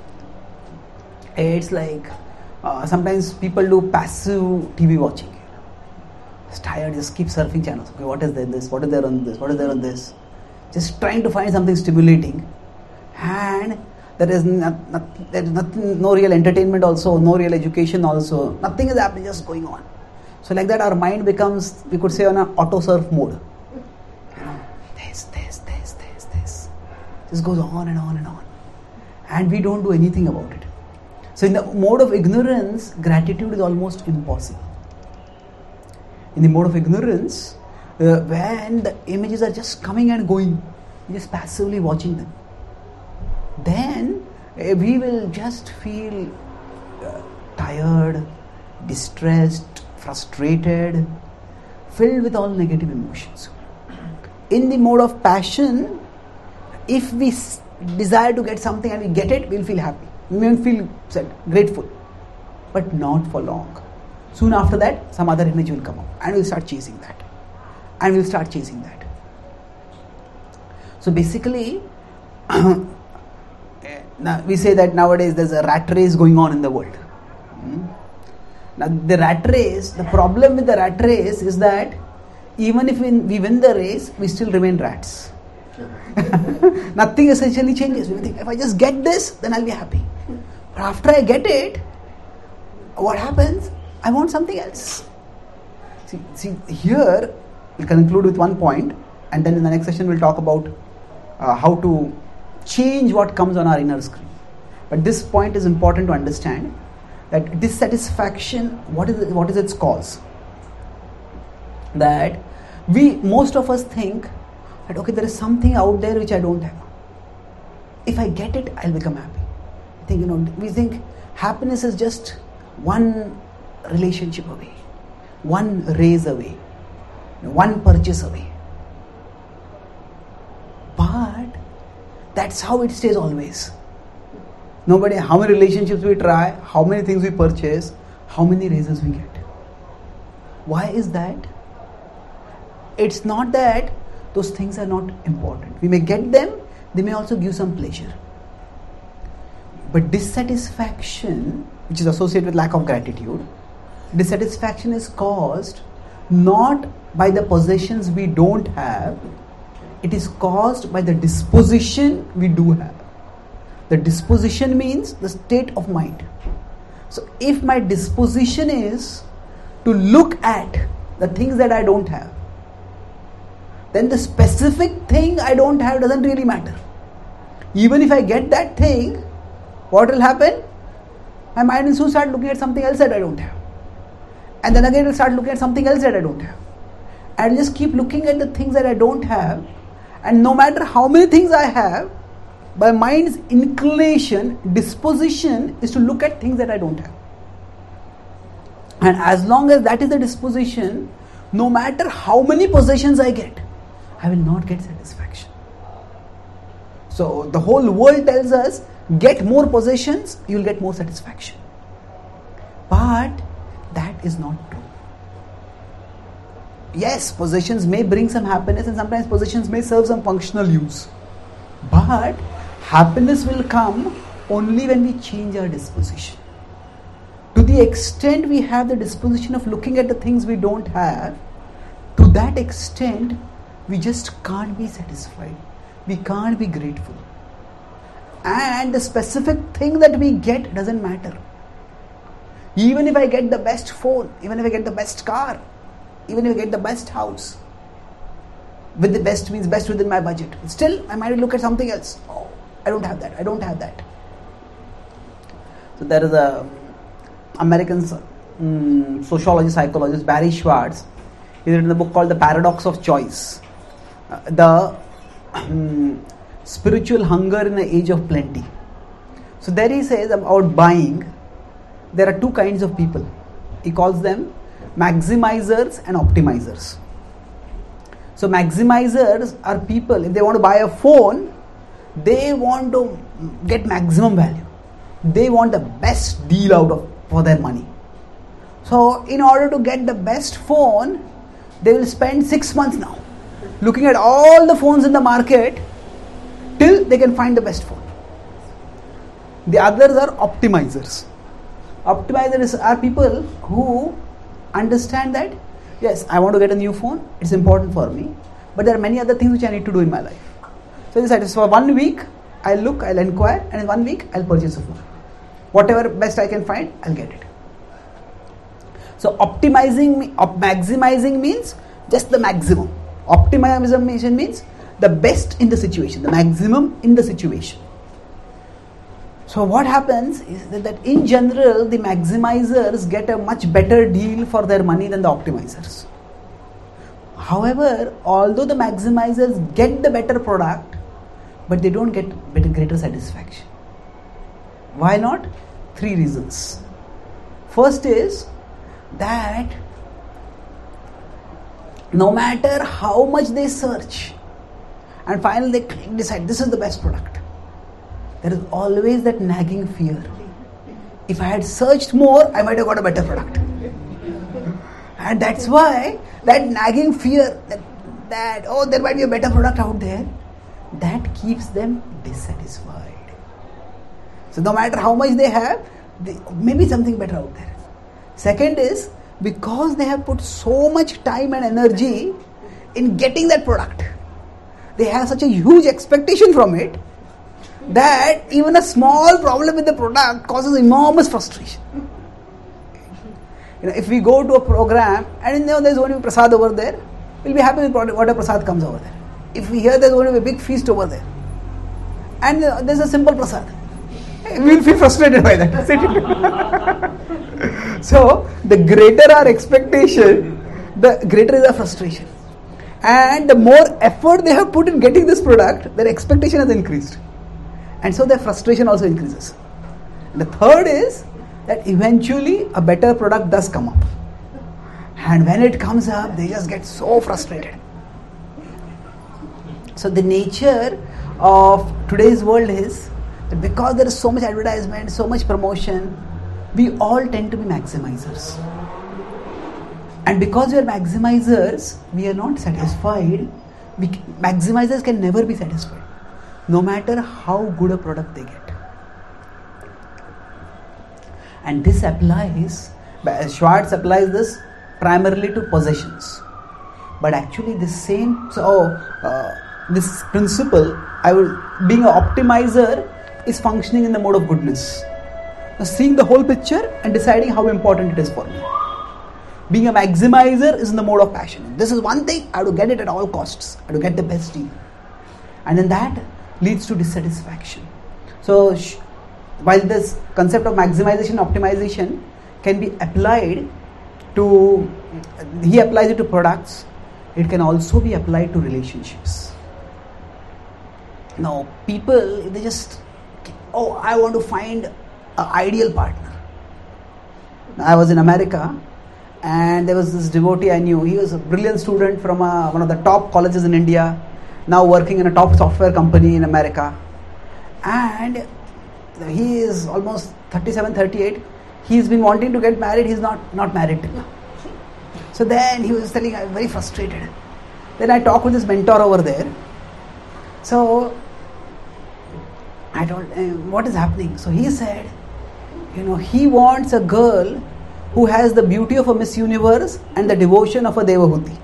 it's like sometimes people do passive TV watching. It's tired, just keep surfing channels. Okay, what is there this? What is there on this? What is there on this? Just trying to find something stimulating. And there is nothing, no real entertainment also, no real education also. Nothing is happening, just going on. So like that our mind becomes, we could say, on an auto surf mode. This. Just goes on and on and on. And we don't do anything about it. So in the mode of ignorance, gratitude is almost impossible. In the mode of ignorance, when the images are just coming and going, you're just passively watching them. Then we will just feel tired, distressed, frustrated, filled with all negative emotions. In the mode of passion, if we desire to get something and we get it, we'll feel happy. We will feel grateful. But not for long. Soon after that, some other energy will come up and we'll start chasing that. And we'll start chasing that. So basically, now we say that nowadays there's a rat race going on in the world. Now the rat race, the problem with the rat race is that even if we win the race, we still remain rats. Nothing essentially changes. We think, if I just get this, then I'll be happy. But after I get it, what happens? I want something else. See, here we'll conclude with one point, and then in the next session we'll talk about how to change what comes on our inner screen. But this point is important to understand, that dissatisfaction, what is its cause? That most of us think that, okay, there is something out there which I don't have. If I get it, I'll become happy. We think happiness is just one relationship away, one raise away, one purchase away. But that's how it stays always. Nobody, how many relationships we try, how many things we purchase, how many raises we get. Why is that? It's not that those things are not important. We may get them, they may also give some pleasure. But dissatisfaction, which is associated with lack of gratitude, dissatisfaction is caused not by the possessions we don't have, it is caused by the disposition we do have. The disposition means the state of mind. So if my disposition is to look at the things that I don't have, then the specific thing I don't have doesn't really matter. Even if I get that thing, what will happen? My mind will soon start looking at something else that I don't have. And then again it will start looking at something else that I don't have. I'll just keep looking at the things that I don't have, and no matter how many things I have, my mind's inclination, disposition is to look at things that I don't have. And as long as that is the disposition, no matter how many possessions I get, I will not get satisfaction. So the whole world tells us, get more possessions, you will get more satisfaction. But that is not true. Yes, possessions may bring some happiness, and sometimes possessions may serve some functional use. But happiness will come only when we change our disposition. To the extent we have the disposition of looking at the things we don't have, to that extent we just can't be satisfied. We can't be grateful. And the specific thing that we get doesn't matter. Even if I get the best phone, even if I get the best car, even if I get the best house, with the best means best within my budget, still I might look at something else. Oh, I don't have that. So there is a American sociologist, psychologist, Barry Schwartz. He's written a book called The Paradox of Choice. The spiritual hunger in the age of plenty. So there he says about buying, there are two kinds of people. He calls them maximizers and optimizers. So maximizers are people, if they want to buy a phone, they want to get maximum value. They want the best deal for their money. So in order to get the best phone, they will spend 6 months now looking at all the phones in the market till they can find the best phone. The others are optimizers. Optimizers are people who understand that, yes, I want to get a new phone, it's important for me, but there are many other things which I need to do in my life. So they decide, for 1 week, I'll inquire, and in 1 week, I'll purchase a phone. Whatever best I can find, I'll get it. So maximizing means just the maximum. Optimization means the best in the situation, the maximum in the situation. So what happens is that in general, the maximizers get a much better deal for their money than the optimizers. However, although the maximizers get the better product, but they don't get greater satisfaction. Why not? 3 reasons. First is that no matter how much they search and finally they decide this is the best product, there is always that nagging fear. If I had searched more, I might have got a better product. And that's why that nagging fear that oh, there might be a better product out there, that keeps them dissatisfied. So no matter how much they have, may be something better out there. Second is, because they have put so much time and energy in getting that product, they have such a huge expectation from it that even a small problem with the product causes enormous frustration. If we go to a program and there's going to be prasad over there, we'll be happy with whatever prasad comes over there. If we hear there's going to be a big feast over there and there's a simple prasad, we'll feel frustrated by that. So the greater our expectation, the greater is our frustration. And the more effort they have put in getting this product, their expectation has increased. And so their frustration also increases. And the third is that eventually a better product does come up. And when it comes up, they just get so frustrated. So the nature of today's world is that because there is so much advertisement, so much promotion, we all tend to be maximizers. And because we are maximizers, we are not satisfied. Maximizers can never be satisfied, no matter how good a product they get. And this applies, Schwartz applies this primarily to possessions. But actually this principle, being an optimizer is functioning in the mode of goodness. Now, seeing the whole picture and deciding how important it is for me. Being a maximizer is in the mode of passion. This is one thing, I have to get it at all costs. I have to get the best deal. And then that leads to dissatisfaction. So while this concept of maximization, optimization can be applied to, he applies it to products, it can also be applied to relationships. Now people, they just, I want to find an ideal partner. I was in America and there was this devotee I knew. He was a brilliant student from one of the top colleges in India, now working in a top software company in America. And he is almost 37, 38. He's been wanting to get married. He's not married till now. So then he was telling, I'm very frustrated. Then I talked with his mentor over there. So I told him, what is happening? So he said, he wants a girl who has the beauty of a Miss Universe and the devotion of a Devahuti.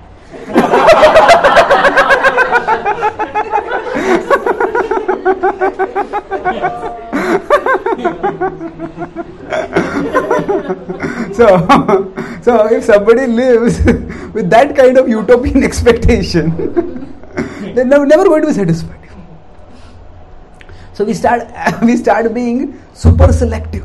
So if somebody lives with that kind of utopian expectation, then they're never going to be satisfied. So we start being super selective.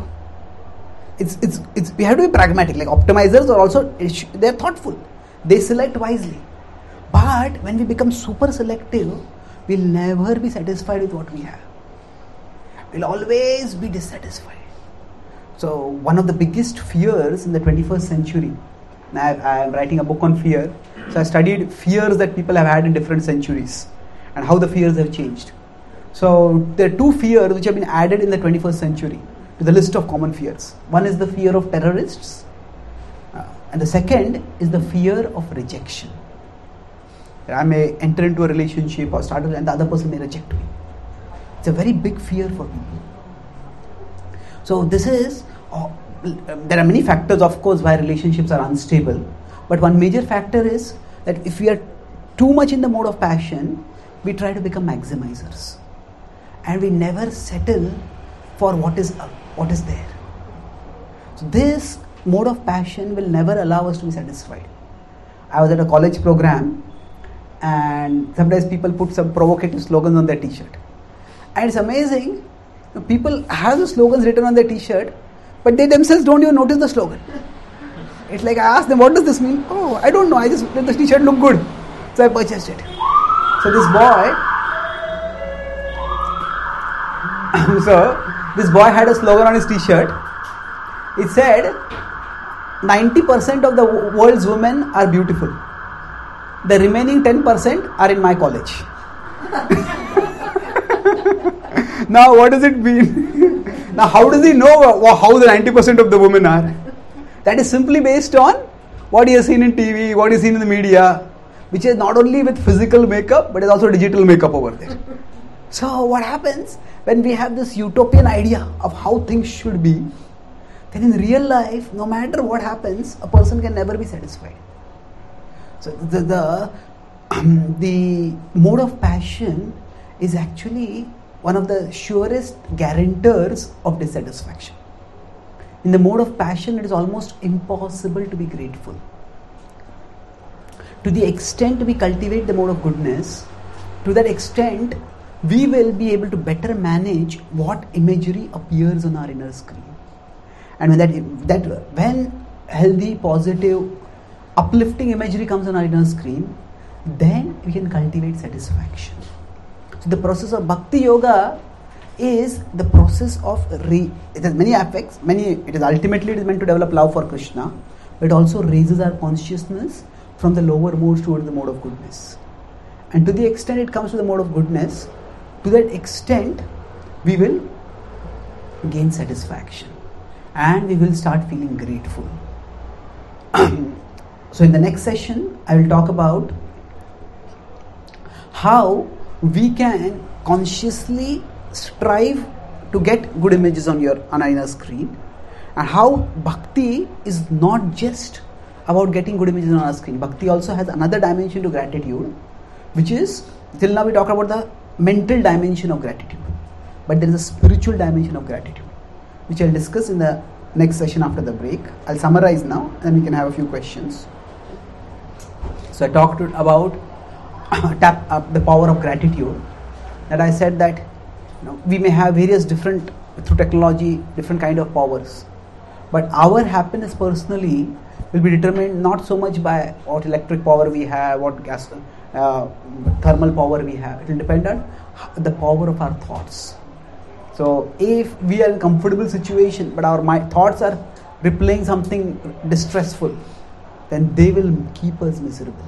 We have to be pragmatic. Like optimizers are also, they're thoughtful. They select wisely. But when we become super selective, we'll never be satisfied with what we have. We'll always be dissatisfied. So one of the biggest fears in the 21st century, I am writing a book on fear. So I studied fears that people have had in different centuries and how the fears have changed. So there are 2 fears which have been added in the 21st century to the list of common fears. One is the fear of terrorists, and the second is the fear of rejection. I may enter into a relationship or start and the other person may reject me. It's a very big fear for people. So this is, there are many factors of course why relationships are unstable, but one major factor is that if we are too much in the mode of passion, we try to become maximizers. And we never settle for what is there. So this mode of passion will never allow us to be satisfied. I was at a college program and sometimes people put some provocative slogans on their t-shirt. And it's amazing, people have the slogans written on their t-shirt, but they themselves don't even notice the slogan. It's like I asked them, what does this mean? Oh, I don't know, I just let the t-shirt look good. So I purchased it. So this boy, this boy had a slogan on his t-shirt. It said, 90% of the world's women are beautiful. The remaining 10% are in my college. Now what does it mean? Now how does he know how the 90% of the women are? That is simply based on what he has seen in TV, what he has seen in the media, which is not only with physical makeup, but is also digital makeup over there. So what happens when we have this utopian idea of how things should be, then in real life, no matter what happens, a person can never be satisfied. So the mode of passion is actually one of the surest guarantors of dissatisfaction. In the mode of passion, it is almost impossible to be grateful. To the extent we cultivate the mode of goodness, to that extent, we will be able to better manage what imagery appears on our inner screen. And when healthy, positive, uplifting imagery comes on our inner screen, then we can cultivate satisfaction. So the process of Bhakti Yoga is the process of it has many aspects. It is ultimately meant to develop love for Krishna, but it also raises our consciousness from the lower modes towards the mode of goodness. And to the extent it comes to the mode of goodness, to that extent we will gain satisfaction and we will start feeling grateful. So in the next session, I will talk about how we can consciously strive to get good images on our inner screen, and how Bhakti is not just about getting good images on our screen. Bhakti also has another dimension to gratitude, which is, till now we talked about the mental dimension of gratitude, but there is a spiritual dimension of gratitude, which I'll discuss in the next session after the break. I'll summarize now and then we can have a few questions. So I talked about tap up the power of gratitude. That I said that we may have various different, through technology, different kind of powers, but our happiness personally will be determined not so much by what electric power we have, what gas, thermal power we have. It will depend on the power of our thoughts. So if we are in a comfortable situation, but our thoughts are replaying something distressful, then they will keep us miserable.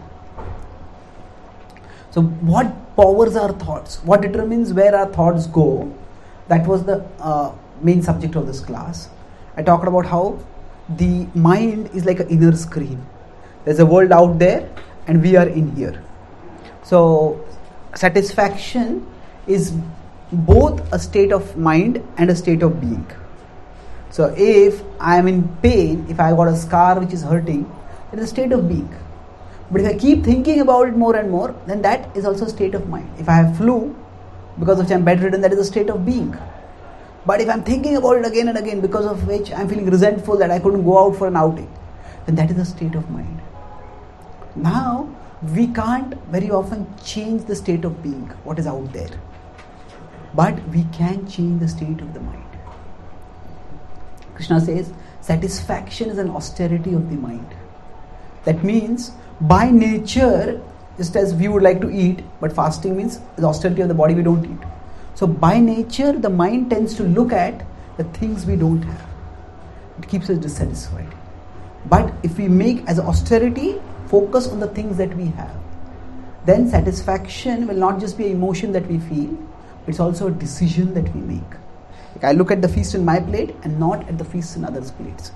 So what powers our thoughts? What determines where our thoughts go? That was the main subject of this class. I talked about how the mind is like an inner screen. There's a world out there and we are in here. So satisfaction is both a state of mind and a state of being. So if I am in pain, if I got a scar which is hurting, it is a state of being. But if I keep thinking about it more and more, then that is also a state of mind. If I have flu, because of which I am bedridden, that is a state of being. But if I am thinking about it again and again, because of which I am feeling resentful that I couldn't go out for an outing, then that is a state of mind. Now, we can't very often change the state of being, what is out there. But we can change the state of the mind. Krishna says, satisfaction is an austerity of the mind. That means, by nature, just as we would like to eat, but fasting means the austerity of the body, we don't eat. So by nature, the mind tends to look at the things we don't have. It keeps us dissatisfied. But if we make as austerity, focus on the things that we have, then satisfaction will not just be an emotion that we feel, it's also a decision that we make. Like I look at the feast in my plate and not at the feast in others' plates.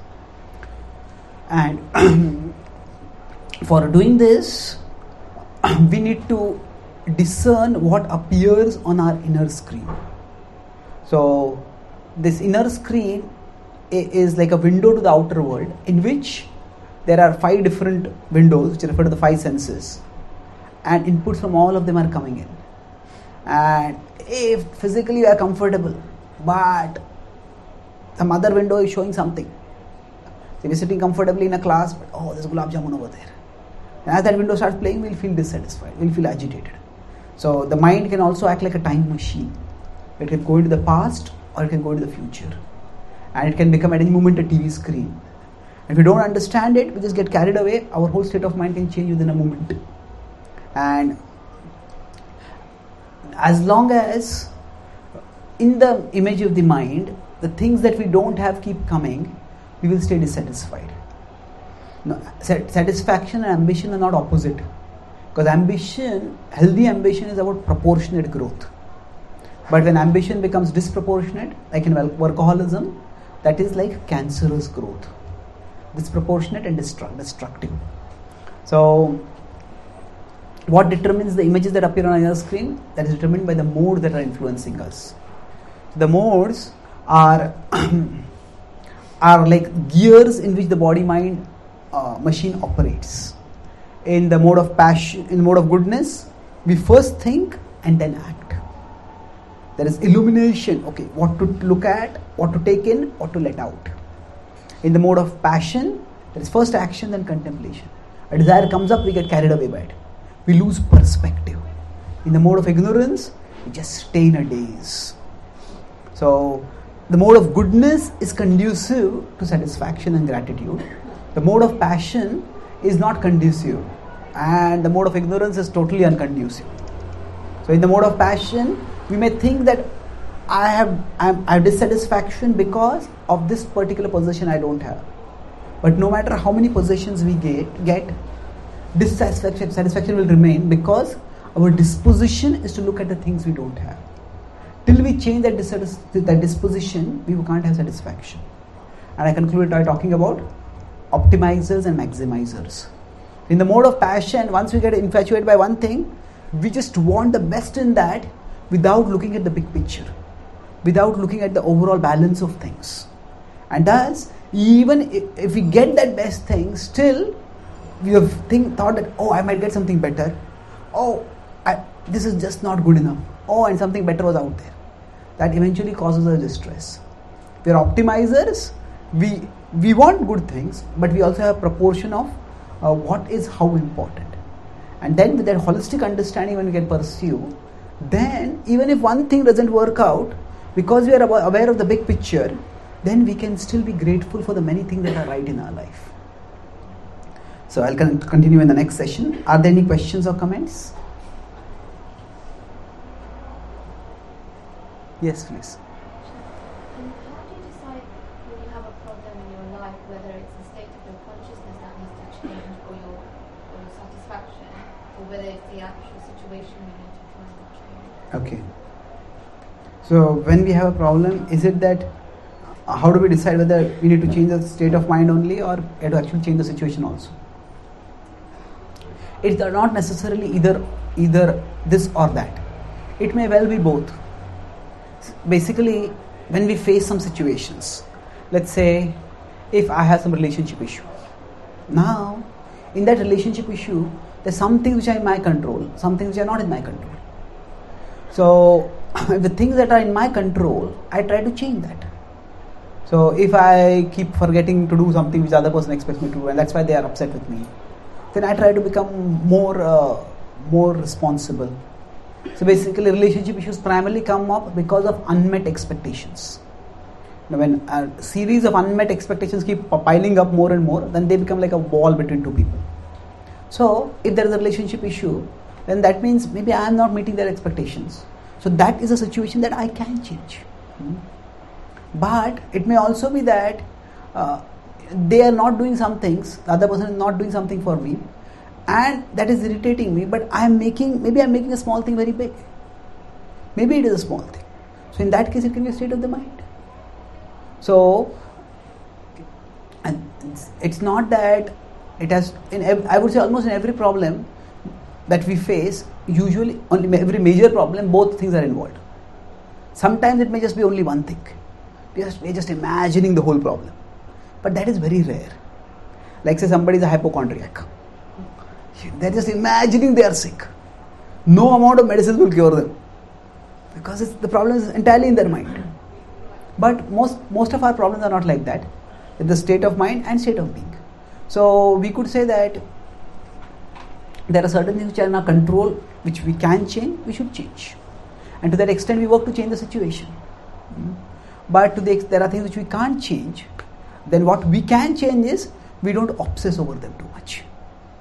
And for doing this, we need to discern what appears on our inner screen. So this inner screen is like a window to the outer world, in which there are 5 different windows which refer to the 5 senses, and inputs from all of them are coming in. And if physically you are comfortable, but some other window is showing something, so we're sitting comfortably in a class, but there's gulab jamun over there. And as that window starts playing, we'll feel dissatisfied, we'll feel agitated. So the mind can also act like a time machine. It can go into the past or it can go into the future. And it can become at any moment a TV screen. If we don't understand it, we just get carried away, our whole state of mind can change within a moment. And as long as in the image of the mind, the things that we don't have keep coming, we will stay dissatisfied. No, satisfaction and ambition are not opposite. Because ambition, healthy ambition is about proportionate growth. But when ambition becomes disproportionate, like in workaholism, that is like cancerous growth. Disproportionate and destructive. So, what determines the images that appear on our screen? That is determined by the modes that are influencing us. The modes are are like gears in which the body-mind machine operates. In the mode of passion, in the mode of goodness, we first think and then act. There is illumination. Okay, what to look at, what to take in, what to let out. In the mode of passion, there is first action, then contemplation. A desire comes up, we get carried away by it. We lose perspective. In the mode of ignorance, we just stay in a daze. So, the mode of goodness is conducive to satisfaction and gratitude. The mode of passion is not conducive, and the mode of ignorance is totally unconducive. So, in the mode of passion, we may think that I have dissatisfaction because of this particular possession I don't have. But no matter how many possessions we get, satisfaction will remain, because our disposition is to look at the things we don't have. Till we change that disposition, we can't have satisfaction. And I concluded by talking about optimizers and maximizers. In the mode of passion, once we get infatuated by one thing, we just want the best in that without looking at the big picture, without looking at the overall balance of things. And thus, even if we get that best thing, still we have thought that, oh, I might get something better. Oh, this is just not good enough. Oh, and something better was out there. That eventually causes us distress. We are optimizers. We want good things, but we also have proportion of what is how important. And then with that holistic understanding, when we can pursue, then even if one thing doesn't work out, because we are aware of the big picture, then we can still be grateful for the many things that are right in our life. So I'll continue in the next session. Are there any questions or comments? Yes, please. How do you decide when you have a problem in your life, whether it's the state of your consciousness that needs to change for your satisfaction, or whether it's the actual situation you need to try and change? Okay. So when we have a problem, is it that how do we decide whether we need to change the state of mind only, or we have to actually change the situation also? It's not necessarily either this or that. It may well be both. Basically, when we face some situations, let's say if I have some relationship issue, now in that relationship issue, there's some things which are in my control, some things which are not in my control. So the things that are in my control, I try to change that. So if I keep forgetting to do something which the other person expects me to do, and that's why they are upset with me, then I try to become more responsible. So basically, relationship issues primarily come up because of unmet expectations. Now, when a series of unmet expectations keep piling up more and more, then they become like a wall between two people. So if there is a relationship issue, then that means maybe I am not meeting their expectations. So that is a situation that I can change. But it may also be that they are not doing some things, the other person is not doing something for me, and that is irritating me, but maybe I'm making a small thing very big. Maybe it is a small thing. So in that case, it can be a state of the mind. So, and it's not that it has, I would say almost in every problem that we face, usually on every major problem, both things are involved. Sometimes it may just be only one thing. We're just imagining the whole problem. But that is very rare. Like say somebody is a hypochondriac. They're just imagining they are sick. No amount of medicines will cure them, because the problem is entirely in their mind. But most of our problems are not like that. It's the state of mind and state of being. So we could say that there are certain things which are in our control, which we can change, we should change. And to that extent we work to change the situation. But there are things which we can't change. Then what we can change is we don't obsess over them too much.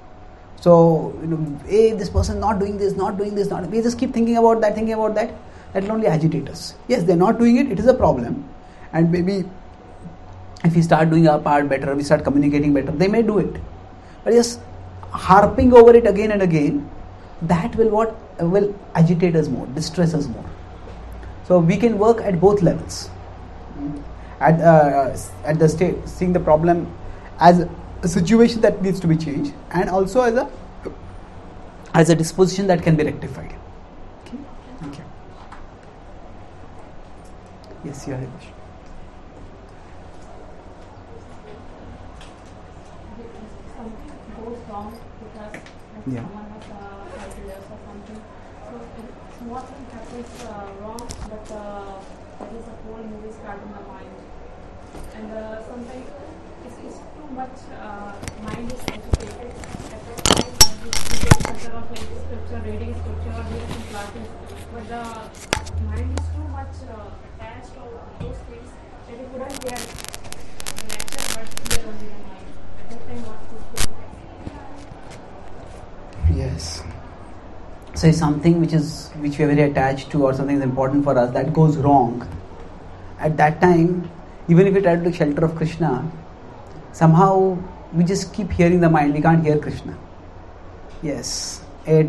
So, hey, this person not doing this, we just keep thinking about that. that will only agitate us. Yes, they're not doing it, it is a problem. And maybe if we start doing our part better, we start communicating better, they may do it. But just harping over it again and again, that will agitate us more, distress us more. So we can work at both levels. At the state, seeing the problem as a situation that needs to be changed, and also as a disposition that can be rectified. Okay. Thank you. Yes, you have a question. Something goes wrong because Yeah. someone has ideas or something. So small thing happens wrong, but there is a whole movie start in the mind. And sometimes it's too much. Mind is agitated. At that time, we get pressure of like scripture, reading scripture, or doing some classes. But the mind is too much attached to those things that it wouldn't get the lecture, but clear only the mind. At that time, what to do? Yes. So if something which we are very attached to, or something is important for us, that goes wrong, at that time, even if we try to take shelter of Krishna, somehow we just keep hearing the mind, we can't hear Krishna. Yes.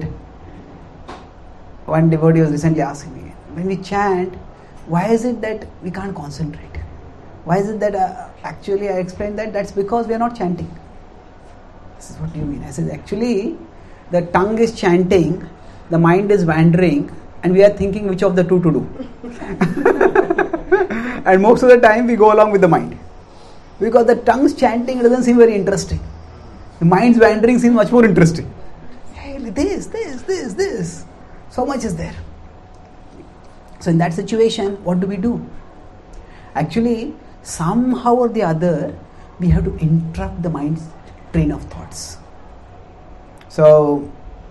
One devotee was recently asking me, when we chant, why is it that we can't concentrate? Why is it that actually I explained that's because we are not chanting. This is what do you mean? I said actually the tongue is chanting, the mind is wandering, and we are thinking which of the two to do. And most of the time we go along with the mind. Because the tongue's chanting doesn't seem very interesting. The mind's wandering seems much more interesting. Hey, this. So much is there. So in that situation, what do? Actually, somehow or the other, we have to interrupt the mind's train of thoughts. So,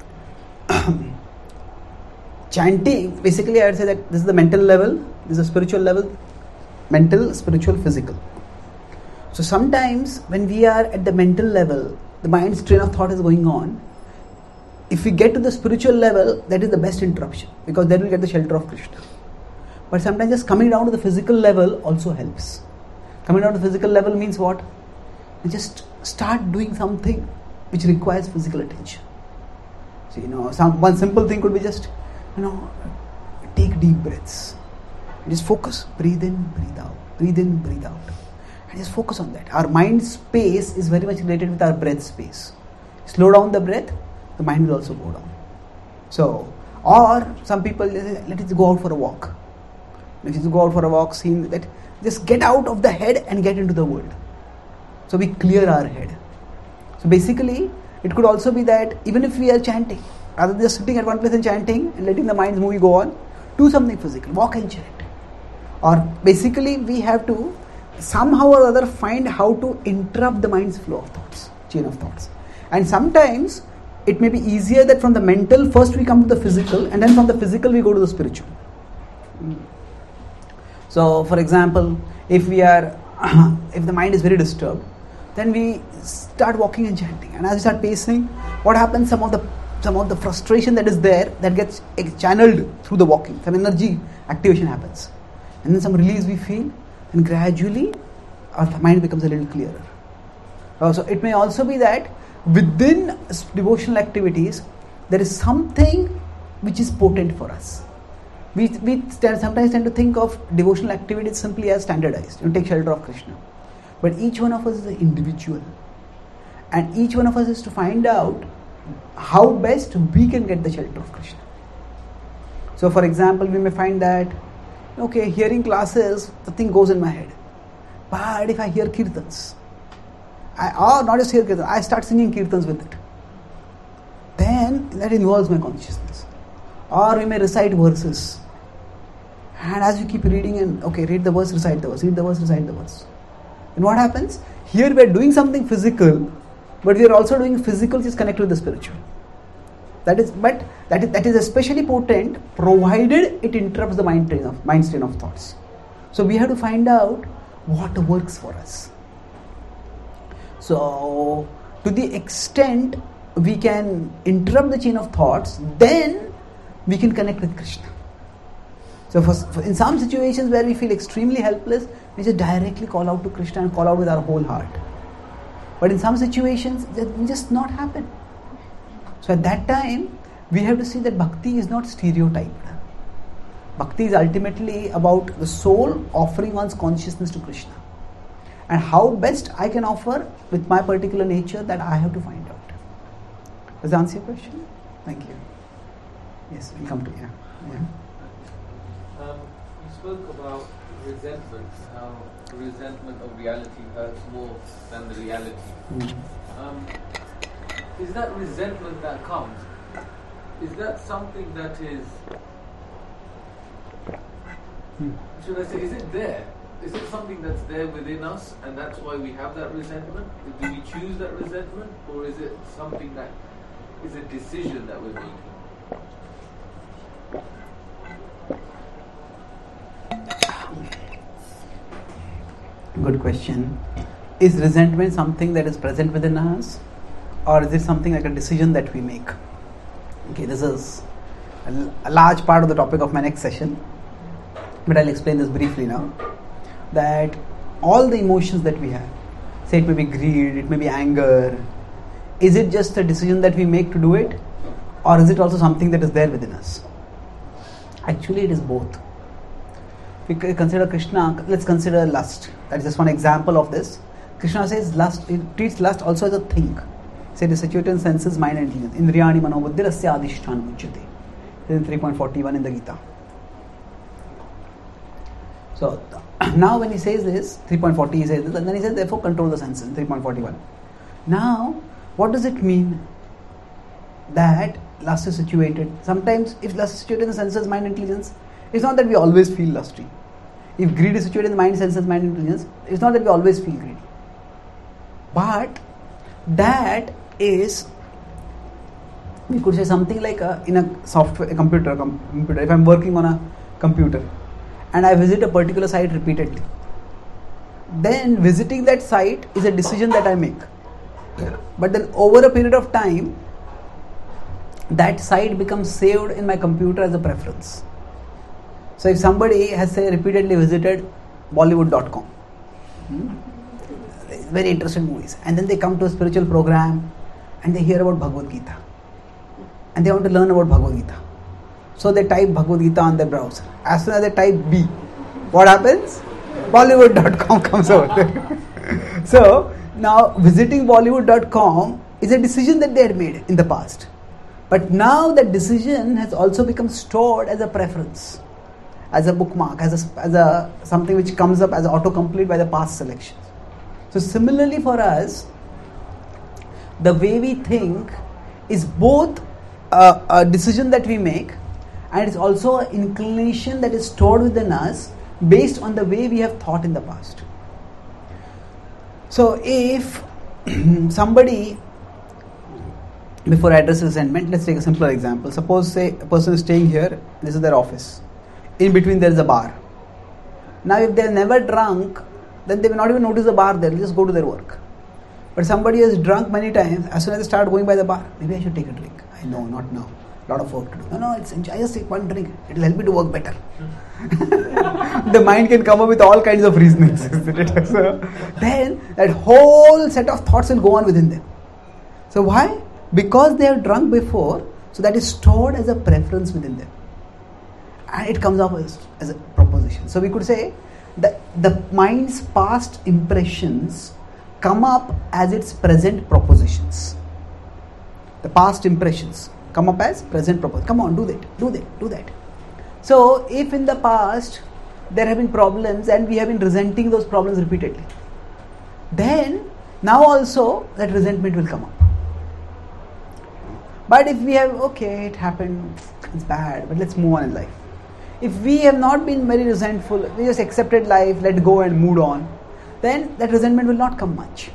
chanting, basically I would say that this is the mental level, this is the spiritual level, mental, spiritual, physical. So sometimes when we are at the mental level, the mind's train of thought is going on. If we get to the spiritual level, that is the best interruption, because then we get the shelter of Krishna. But sometimes just coming down to the physical level also helps. Coming down to the physical level means what? You just start doing something which requires physical attention. So one simple thing could be just take deep breaths. Just focus, breathe in, breathe out, breathe in, breathe out. And just focus on that. Our mind space is very much related with our breath space. Slow down the breath, the mind will also go down. So, or some people let it go out for a walk. Let it go out for a walk, seeing that just get out of the head and get into the world. So we clear our head. So basically, it could also be that even if we are chanting, rather than just sitting at one place and chanting and letting the mind's movie go on, do something physical, walk and chant. Or basically, we have to somehow or other find how to interrupt the mind's flow of thoughts, chain of thoughts. And sometimes it may be easier that from the mental first we come to the physical, and then from the physical we go to the spiritual. So for example, if the mind is very disturbed, then we start walking and chanting, and as we start pacing, what happens? Some of the frustration that is there, that gets channeled through the walking. Some energy activation happens, and then some release we feel, and gradually our mind becomes a little clearer. So it may also be that within devotional activities there is something which is potent for us. We sometimes tend to think of devotional activities simply as standardized. You take shelter of Krishna. But each one of us is an individual. And each one of us is to find out how best we can get the shelter of Krishna. So for example, we may find that, hearing classes, nothing goes in my head. But if I hear kirtans, or not just hear kirtans, I start singing kirtans with it, then that involves my consciousness. Or we may recite verses. And as you keep reading and, read the verse, recite the verse, read the verse, recite the verse. And what happens? Here we are doing something physical, but we are also doing physical which is connected with the spiritual. That is especially potent provided it interrupts the mind's train of thoughts. So we have to find out what works for us. So to the extent we can interrupt the chain of thoughts, then we can connect with Krishna. So in some situations where we feel extremely helpless, we just directly call out to Krishna and call out with our whole heart. But in some situations, that will just not happen. So at that time, we have to see that bhakti is not stereotyped. Bhakti is ultimately about the soul offering one's consciousness to Krishna. And how best I can offer with my particular nature, that I have to find out. Does that answer your question? Thank you. Yes, we'll come to you. Yeah. You spoke about resentment, how resentment of reality hurts more than the reality. Is that resentment that comes, is that something that is, should I say, is it there? Is it something that's there within us and that's why we have that resentment? Do we choose that resentment, or is it something that is a decision that we're making? Good question. Is resentment something that is present within us, or is it something like a decision that we make? Okay, this is a large part of the topic of my next session, but I'll explain this briefly now. That all the emotions that we have, say it may be greed, it may be anger, is it just a decision that we make to do it, or is it also something that is there within us? Actually, it is both. If we consider Krishna, let's consider lust. That is just one example of this. Krishna says lust, he treats lust also as a thing. Say it is situated in senses, mind and intelligence. Indriyani manobuddhi rasya adhishthana uchyate. In 3.41 in the Gita. So now when he says this, 3.40 he says this, and then he says therefore control the senses in 3.41. Now, what does it mean that lust is situated? Sometimes if lust is situated in the senses, mind, intelligence, it's not that we always feel lusty. If greed is situated in the mind, senses, mind, intelligence, it's not that we always feel greedy. But that is, we could say something like in a software, a computer. If I'm working on a computer and I visit a particular site repeatedly, then visiting that site is a decision that I make. But then over a period of time, that site becomes saved in my computer as a preference. So if somebody has, say, repeatedly visited Bollywood.com, very interesting movies, and then they come to a spiritual program and they hear about Bhagavad Gita and they want to learn about Bhagavad Gita, so they type Bhagavad Gita on their browser. As soon as they type B, what happens? Bollywood.com comes out. So now visiting Bollywood.com is a decision that they had made in the past, but now that decision has also become stored as a preference, as a bookmark, as a something which comes up as autocomplete by the past selections. So similarly for us, the way we think is both a decision that we make, and it's also an inclination that is stored within us based on the way we have thought in the past. So if somebody, before I address resentment, let's take a simpler example. Suppose, say, a person is staying here, this is their office. In between there is a bar. Now if they are never drunk, then they will not even notice the bar there, they'll just go to their work. But somebody has drunk many times, as soon as they start going by the bar, maybe I should take a drink. I know, not now. A lot of work to do. No, I just take one drink. It will help me to work better. The mind can come up with all kinds of reasonings. So then that whole set of thoughts will go on within them. So why? Because they have drunk before, so that is stored as a preference within them. And it comes up as a proposition. So we could say that the mind's past impressions come up as its present propositions. The past impressions come up as present propositions. Come on, do that. So if in the past there have been problems and we have been resenting those problems repeatedly, then now also that resentment will come up. But if we have, okay, it happened, it's bad, but let's move on in life. If we have not been very resentful, we just accepted life, let go and moved on, then that resentment will not come much.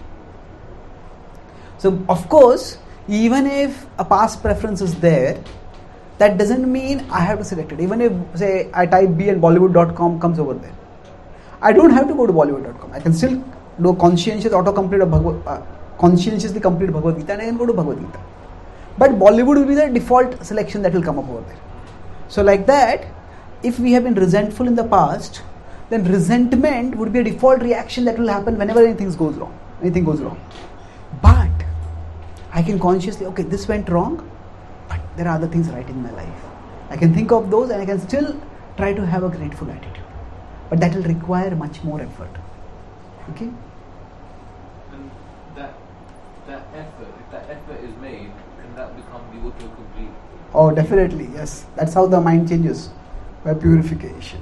So of course, even if a past preference is there, that doesn't mean I have to select it. Even if, say, I type B and Bollywood.com comes over there, I don't have to go to Bollywood.com. I can still do conscientious autocomplete of conscientiously complete Bhagavad Gita, and I can go to Bhagavad Gita. But Bollywood will be the default selection that will come up over there. So like that, if we have been resentful in the past, then resentment would be a default reaction that will happen whenever anything goes wrong. But I can consciously, okay, this went wrong, but there are other things right in my life. I can think of those and I can still try to have a grateful attitude. But that will require much more effort. Okay? And that effort, if that effort is made, can that become the autocomplete? Oh, definitely, yes. That's how the mind changes, by purification.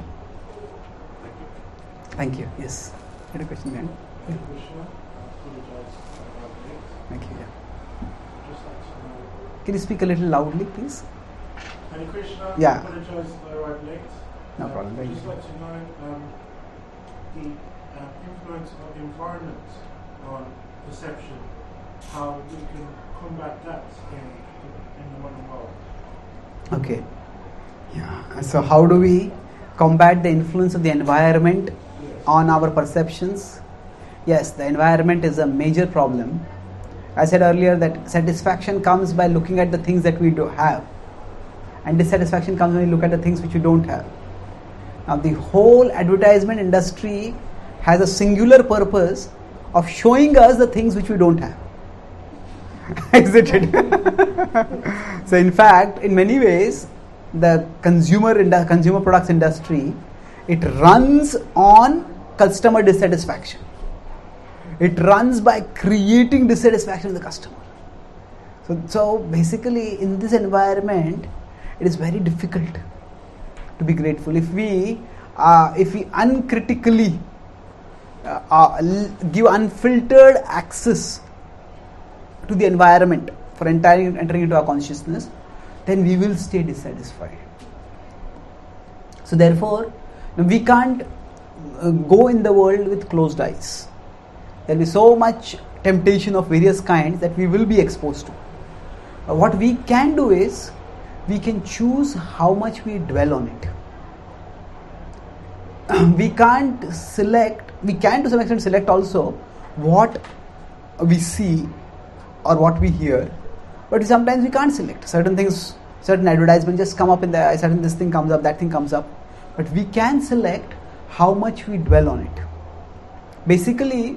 Thank you. Yes. Had a question then? Yeah. Thank you. Yeah. Can you speak a little loudly, please? Hare Krishna, Yeah. I apologize if I arrived late. No problem. I'd just like to know the influence of the environment on perception, how we can combat that in the modern world. Okay. Yeah. So how do we combat the influence of the environment on our perceptions? Yes, the environment is a major problem. I said earlier that satisfaction comes by looking at the things that we do have, and dissatisfaction comes when you look at the things which you don't have. Now the whole advertisement industry has a singular purpose of showing us the things which we don't have. Isn't it? So in fact, in many ways, the consumer products industry, it runs on customer dissatisfaction. It runs by creating dissatisfaction in the customer. So basically, in this environment, it is very difficult to be grateful. If we uncritically give unfiltered access to the environment for entering into our consciousness, then we will stay dissatisfied. So therefore, we can't go in the world with closed eyes. There will be so much temptation of various kinds that we will be exposed to. What we can do is, we can choose how much we dwell on it. We can to some extent select also what we see or what we hear, but sometimes we can't select certain things. Certain advertisements just come up in the eye, certain this thing comes up, that thing comes up, but we can select how much we dwell on it. Basically,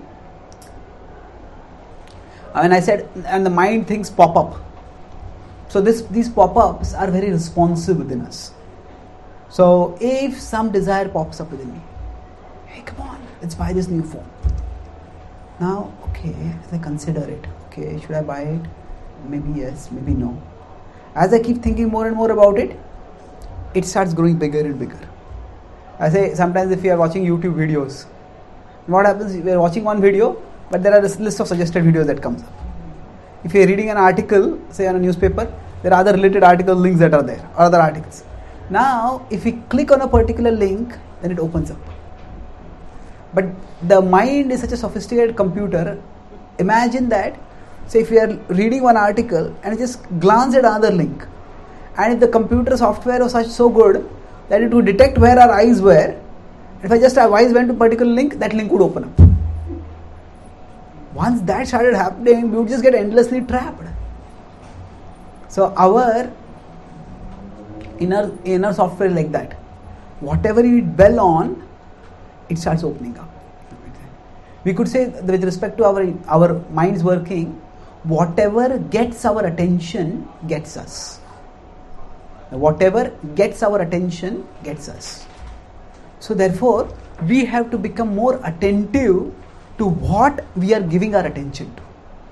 when I said, and the mind things pop up, so these pop-ups are very responsive within us. So if some desire pops up within me, hey, come on, let's buy this new phone. Now, okay, as I consider it, okay, should I buy it? Maybe yes, maybe no. As I keep thinking more and more about it, it starts growing bigger and bigger. I say sometimes if you are watching YouTube videos, what happens? We are watching one video, but there are a list of suggested videos that comes up. If you are reading an article, say on a newspaper, there are other related article links that are there, or other articles. Now, if we click on a particular link, then it opens up. But the mind is such a sophisticated computer. Imagine that, say if we are reading one article and I just glance at another link, and if the computer software was so good that it would detect where our eyes were, if our eyes went to a particular link, that link would open up. Once that started happening, we would just get endlessly trapped. So our inner software is like that. Whatever we dwell on, it starts opening up. We could say, with respect to our minds working, whatever gets our attention gets us. Whatever gets our attention gets us. So therefore, we have to become more attentive to what we are giving our attention to.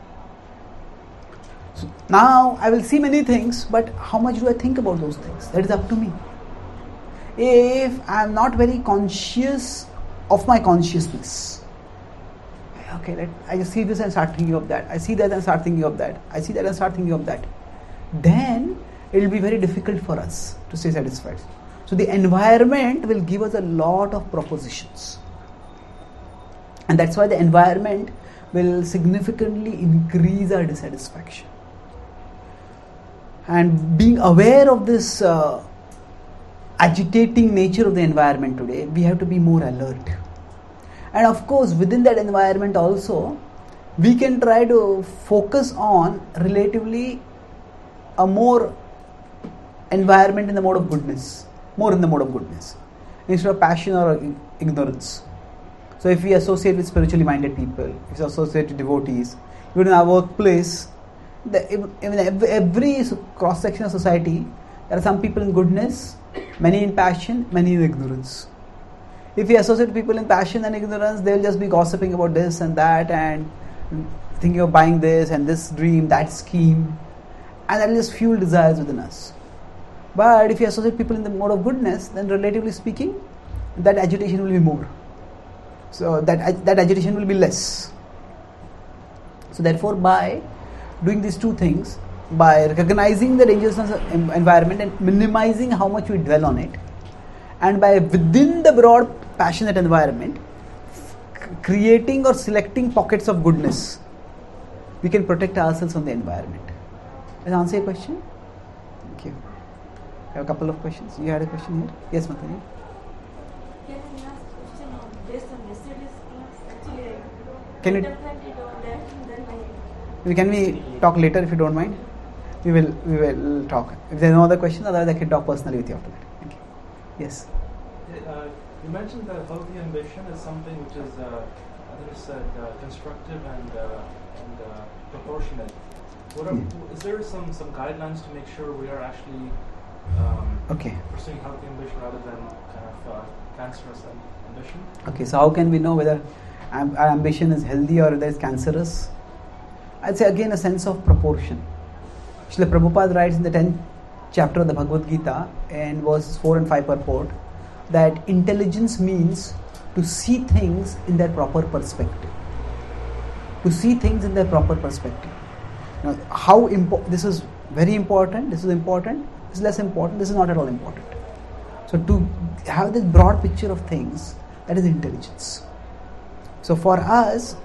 So now I will see many things, but how much do I think about those things? That is up to me. If I am not very conscious of my consciousness, okay, I just see this and start thinking of that. I see that and start thinking of that. I see that and start thinking of that. Then it will be very difficult for us to stay satisfied. So the environment will give us a lot of propositions. And that's why the environment will significantly increase our dissatisfaction. And being aware of this agitating nature of the environment today, we have to be more alert. And of course, within that environment also, we can try to focus on relatively a more environment in the mode of goodness. more in the mode of goodness instead of passion or ignorance. So if we associate with spiritually minded people, if we associate with devotees, even in our workplace, every cross section of society, there are some people in goodness, many in passion, many in ignorance. If we associate people in passion and ignorance, they will just be gossiping about this and that and thinking of buying this and this dream, that scheme, and that will just fuel desires within us. But if you associate people in the mode of goodness, then relatively speaking, that agitation will be more. So that agitation will be less. So therefore, by doing these two things, by recognizing the dangerousness of environment and minimizing how much we dwell on it, and by within the broad passionate environment, creating or selecting pockets of goodness, we can protect ourselves from the environment. Does that answer your question? Thank you. I have a couple of questions. You had a question here? Yes, Matani. Can I ask a question on based on yesterday's class? Actually, Can you- contemplated on that, then Can we talk later if you don't mind? We will talk. If there are no other questions, otherwise I can talk personally with you after that. Thank you. Yes. You mentioned that healthy ambition is something which is, I think you said, constructive and proportionate. Is there some guidelines to make sure we are actually pursuing healthy ambition rather than kind of cancerous ambition? Okay, so how can we know whether our ambition is healthy or whether it's cancerous? I'd say again a sense of proportion. Srila Prabhupada writes in the 10th chapter of the Bhagavad Gita in verses 4 and 5 purport that intelligence means to see things in their proper perspective. To see things in their proper perspective. Now, this is very important, this is important, this is less important, this is not at all important. So to have this broad picture of things, that is intelligence. So for us,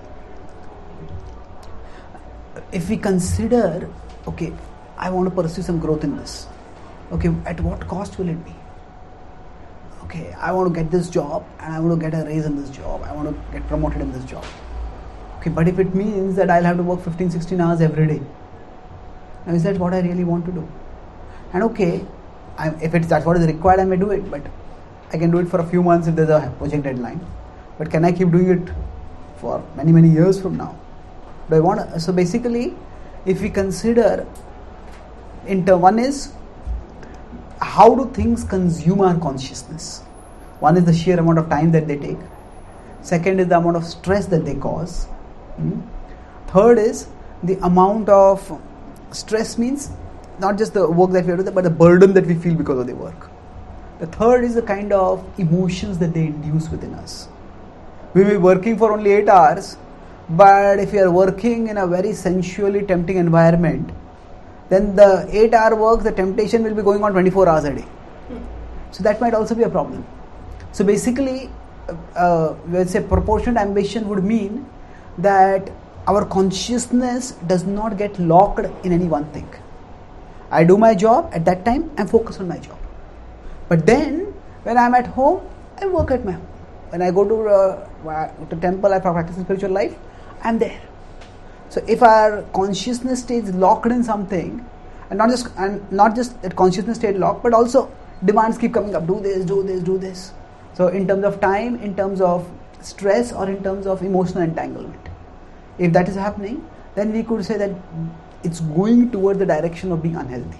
if we consider, okay, I want to pursue some growth in this. Okay, at what cost will it be? Okay, I want to get this job and I want to get a raise in this job. I want to get promoted in this job. Okay, but if it means that I'll have to work 15-16 hours every day, now is that what I really want to do? And okay, if that's what is required, I may do it, but I can do it for a few months if there's a project deadline. But can I keep doing it for many, many years from now? So basically, if we consider, one is, how do things consume our consciousness? One is the sheer amount of time that they take. Second is the amount of stress that they cause. Third is the amount of stress means not just the work that we have to do, but the burden that we feel because of the work. The third is the kind of emotions that they induce within us. We may be working for only 8 hours, but if you are working in a very sensually tempting environment, then the 8-hour work, the temptation will be going on 24 hours a day. So that might also be a problem. So basically, let's say proportionate ambition would mean that our consciousness does not get locked in any one thing. I do my job at that time, I'm focused on my job. But then, when I'm at home, I work at my home. When I go to temple, I practice spiritual life, I'm there. So if our consciousness stays locked in something, and not just that consciousness stays locked, but also demands keep coming up, do this, do this, do this. So in terms of time, in terms of stress, or in terms of emotional entanglement. If that is happening, then we could say that it's going toward the direction of being unhealthy.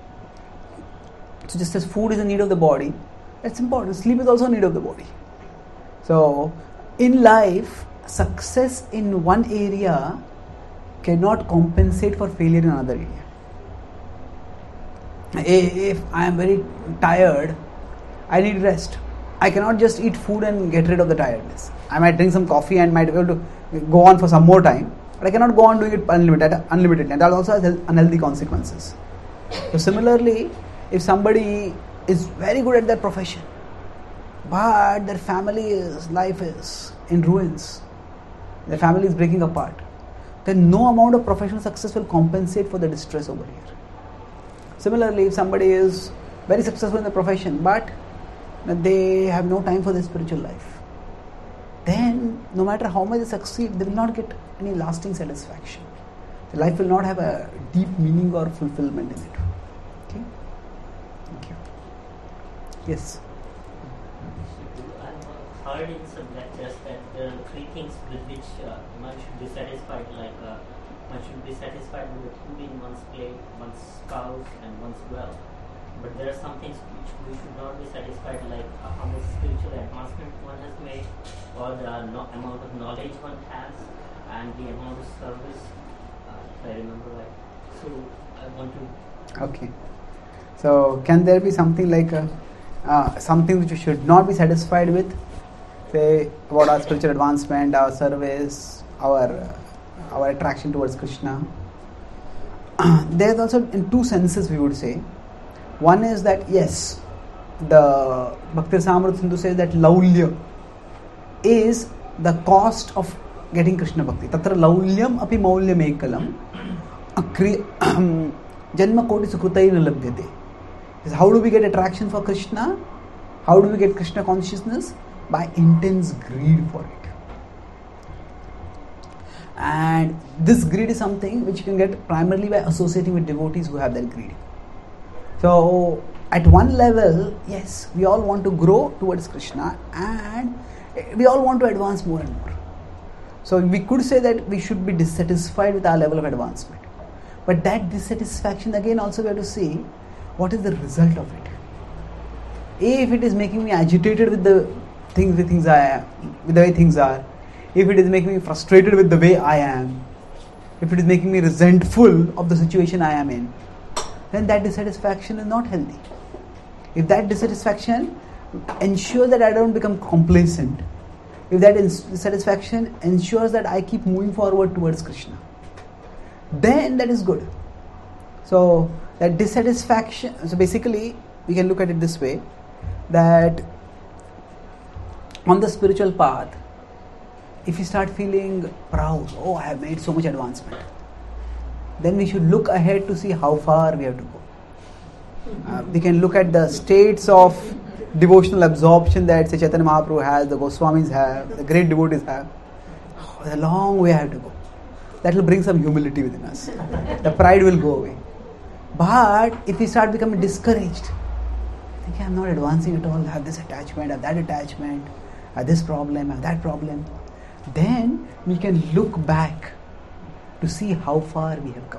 So just as food is a need of the body, that's important. Sleep is also a need of the body. So in life, success in one area cannot compensate for failure in another area. If I am very tired, I need rest. I cannot just eat food and get rid of the tiredness. I might drink some coffee and might be able to go on for some more time, but I cannot go on doing it unlimitedly, and that also has unhealthy consequences. So similarly, if somebody is very good at their profession, but their life is in ruins, their family is breaking apart, then no amount of professional success will compensate for the distress over here. Similarly, if somebody is very successful in the profession, but they have no time for their spiritual life, then no matter how much they succeed, they will not get any lasting satisfaction. The life will not have a deep meaning or fulfillment in it. Okay? Thank you. Yes. I've heard in some lectures that there are three things with which one should be satisfied, like one should be satisfied with the food in one's plate, one's spouse, and one's wealth. But there are some things which we should not be satisfied, like how much spiritual advancement one has made, or the amount of knowledge one has, and the amount of service, if I remember right. So I want to... Okay. So can there be something like something which you should not be satisfied with? Say about our spiritual advancement, our service, our attraction towards Krishna. There's also in two senses we would say. One is that yes, the Bhakti Rasamrita Sindhu says that laulya is the cost of getting Krishna Bhakti. Tatra laulyam api maulyam ekalam janma koti sukrutai labhyate. How do we get attraction for Krishna? How do we get Krishna consciousness? By intense greed for it. And this greed is something which you can get primarily by associating with devotees who have that greed. So at one level, yes, we all want to grow towards Krishna and we all want to advance more and more. So we could say that we should be dissatisfied with our level of advancement. But that dissatisfaction, again, also we have to see what is the result of it. If it is making me agitated with the things I am, with the way things are, if it is making me frustrated with the way I am, if it is making me resentful of the situation I am in, then that dissatisfaction is not healthy. If that dissatisfaction ensures that I don't become complacent, if that dissatisfaction ensures that I keep moving forward towards Krishna, then that is good. So that dissatisfaction, so basically we can look at it this way, that on the spiritual path, if you start feeling proud, oh, I have made so much advancement, then we should look ahead to see how far we have to go. We can look at the states of devotional absorption that say Chaitanya Mahaprabhu has, the Goswamis have, the great devotees have. Oh, there's a long way I have to go. That will bring some humility within us. The pride will go away. But if we start becoming discouraged, thinking I'm not advancing at all, I have this attachment, I have that attachment, I have this problem, I have that problem, then we can look back to see how far we have come.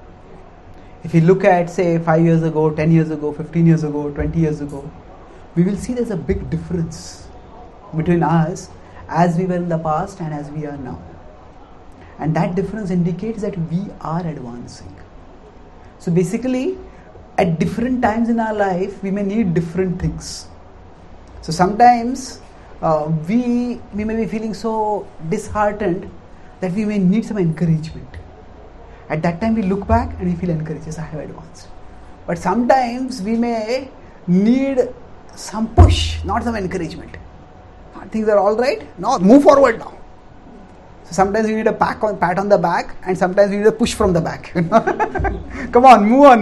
If we look at, say, 5 years ago, 10 years ago, 15 years ago, 20 years ago, we will see there's a big difference between us as we were in the past and as we are now. And that difference indicates that we are advancing. So basically, at different times in our life, we may need different things. So sometimes we may be feeling so disheartened that we may need some encouragement. At that time we look back and we feel encouraged, yes, I have advanced. But sometimes we may need some push, not some encouragement. Things are alright, no, move forward now. So sometimes we need a pat on the back and sometimes we need a push from the back. Come on, move on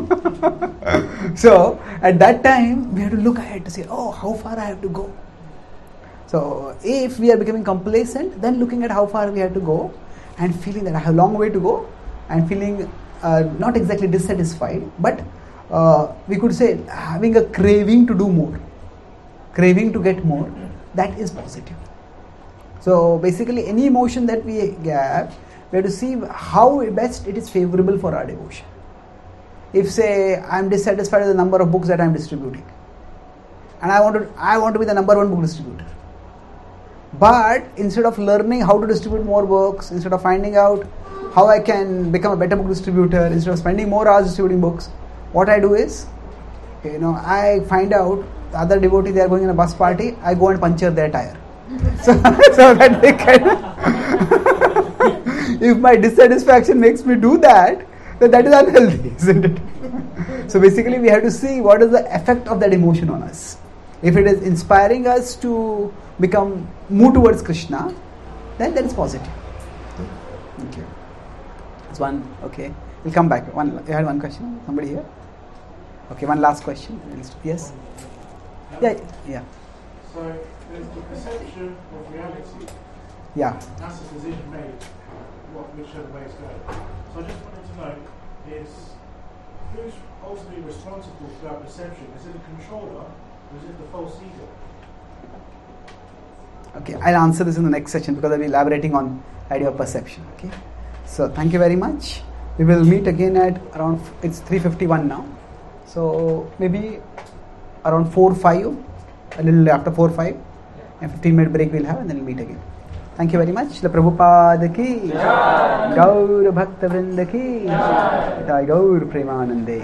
now. So at that time we have to look ahead to say, oh, how far I have to go. So if we are becoming complacent, then looking at how far we have to go and feeling that I have a long way to go and feeling not exactly dissatisfied, but we could say having a craving to do more, craving to get more, that is positive. So basically any emotion that we have, we have to see how best it is favorable for our devotion. If say I am dissatisfied with the number of books that I am distributing and I want to be the number one book distributor, but instead of learning how to distribute more books, instead of finding out how I can become a better book distributor, instead of spending more hours distributing books, what I do is, I find out the other devotees, they are going in a bus party, I go and puncture their tire. So that they can. If my dissatisfaction makes me do that, then that is unhealthy, isn't it? So basically we have to see what is the effect of that emotion on us. If it is inspiring us to move towards Krishna, then that is positive. Thank you. That's one. Okay, we'll come back. You had one question? Somebody here? Okay, one last question. Yes? Yeah. So there's the perception of reality. Yeah. That's the decision made, whichever way it's going. So I just wanted to know is who's ultimately responsible for that perception? Is it the controller Or is it the false ego? Okay, I'll answer this in the next session because I'll be elaborating on idea of perception. Okay, so thank you very much. We will meet again at around, it's 3:51 now, so maybe around 4:05, a little after 4:05, and 15-minute break we'll have, and then we'll meet again. Thank you very much. The Prabhupada ki Jai, Gaur Bhakta Vrinda ki Jai, Gaur Premanande.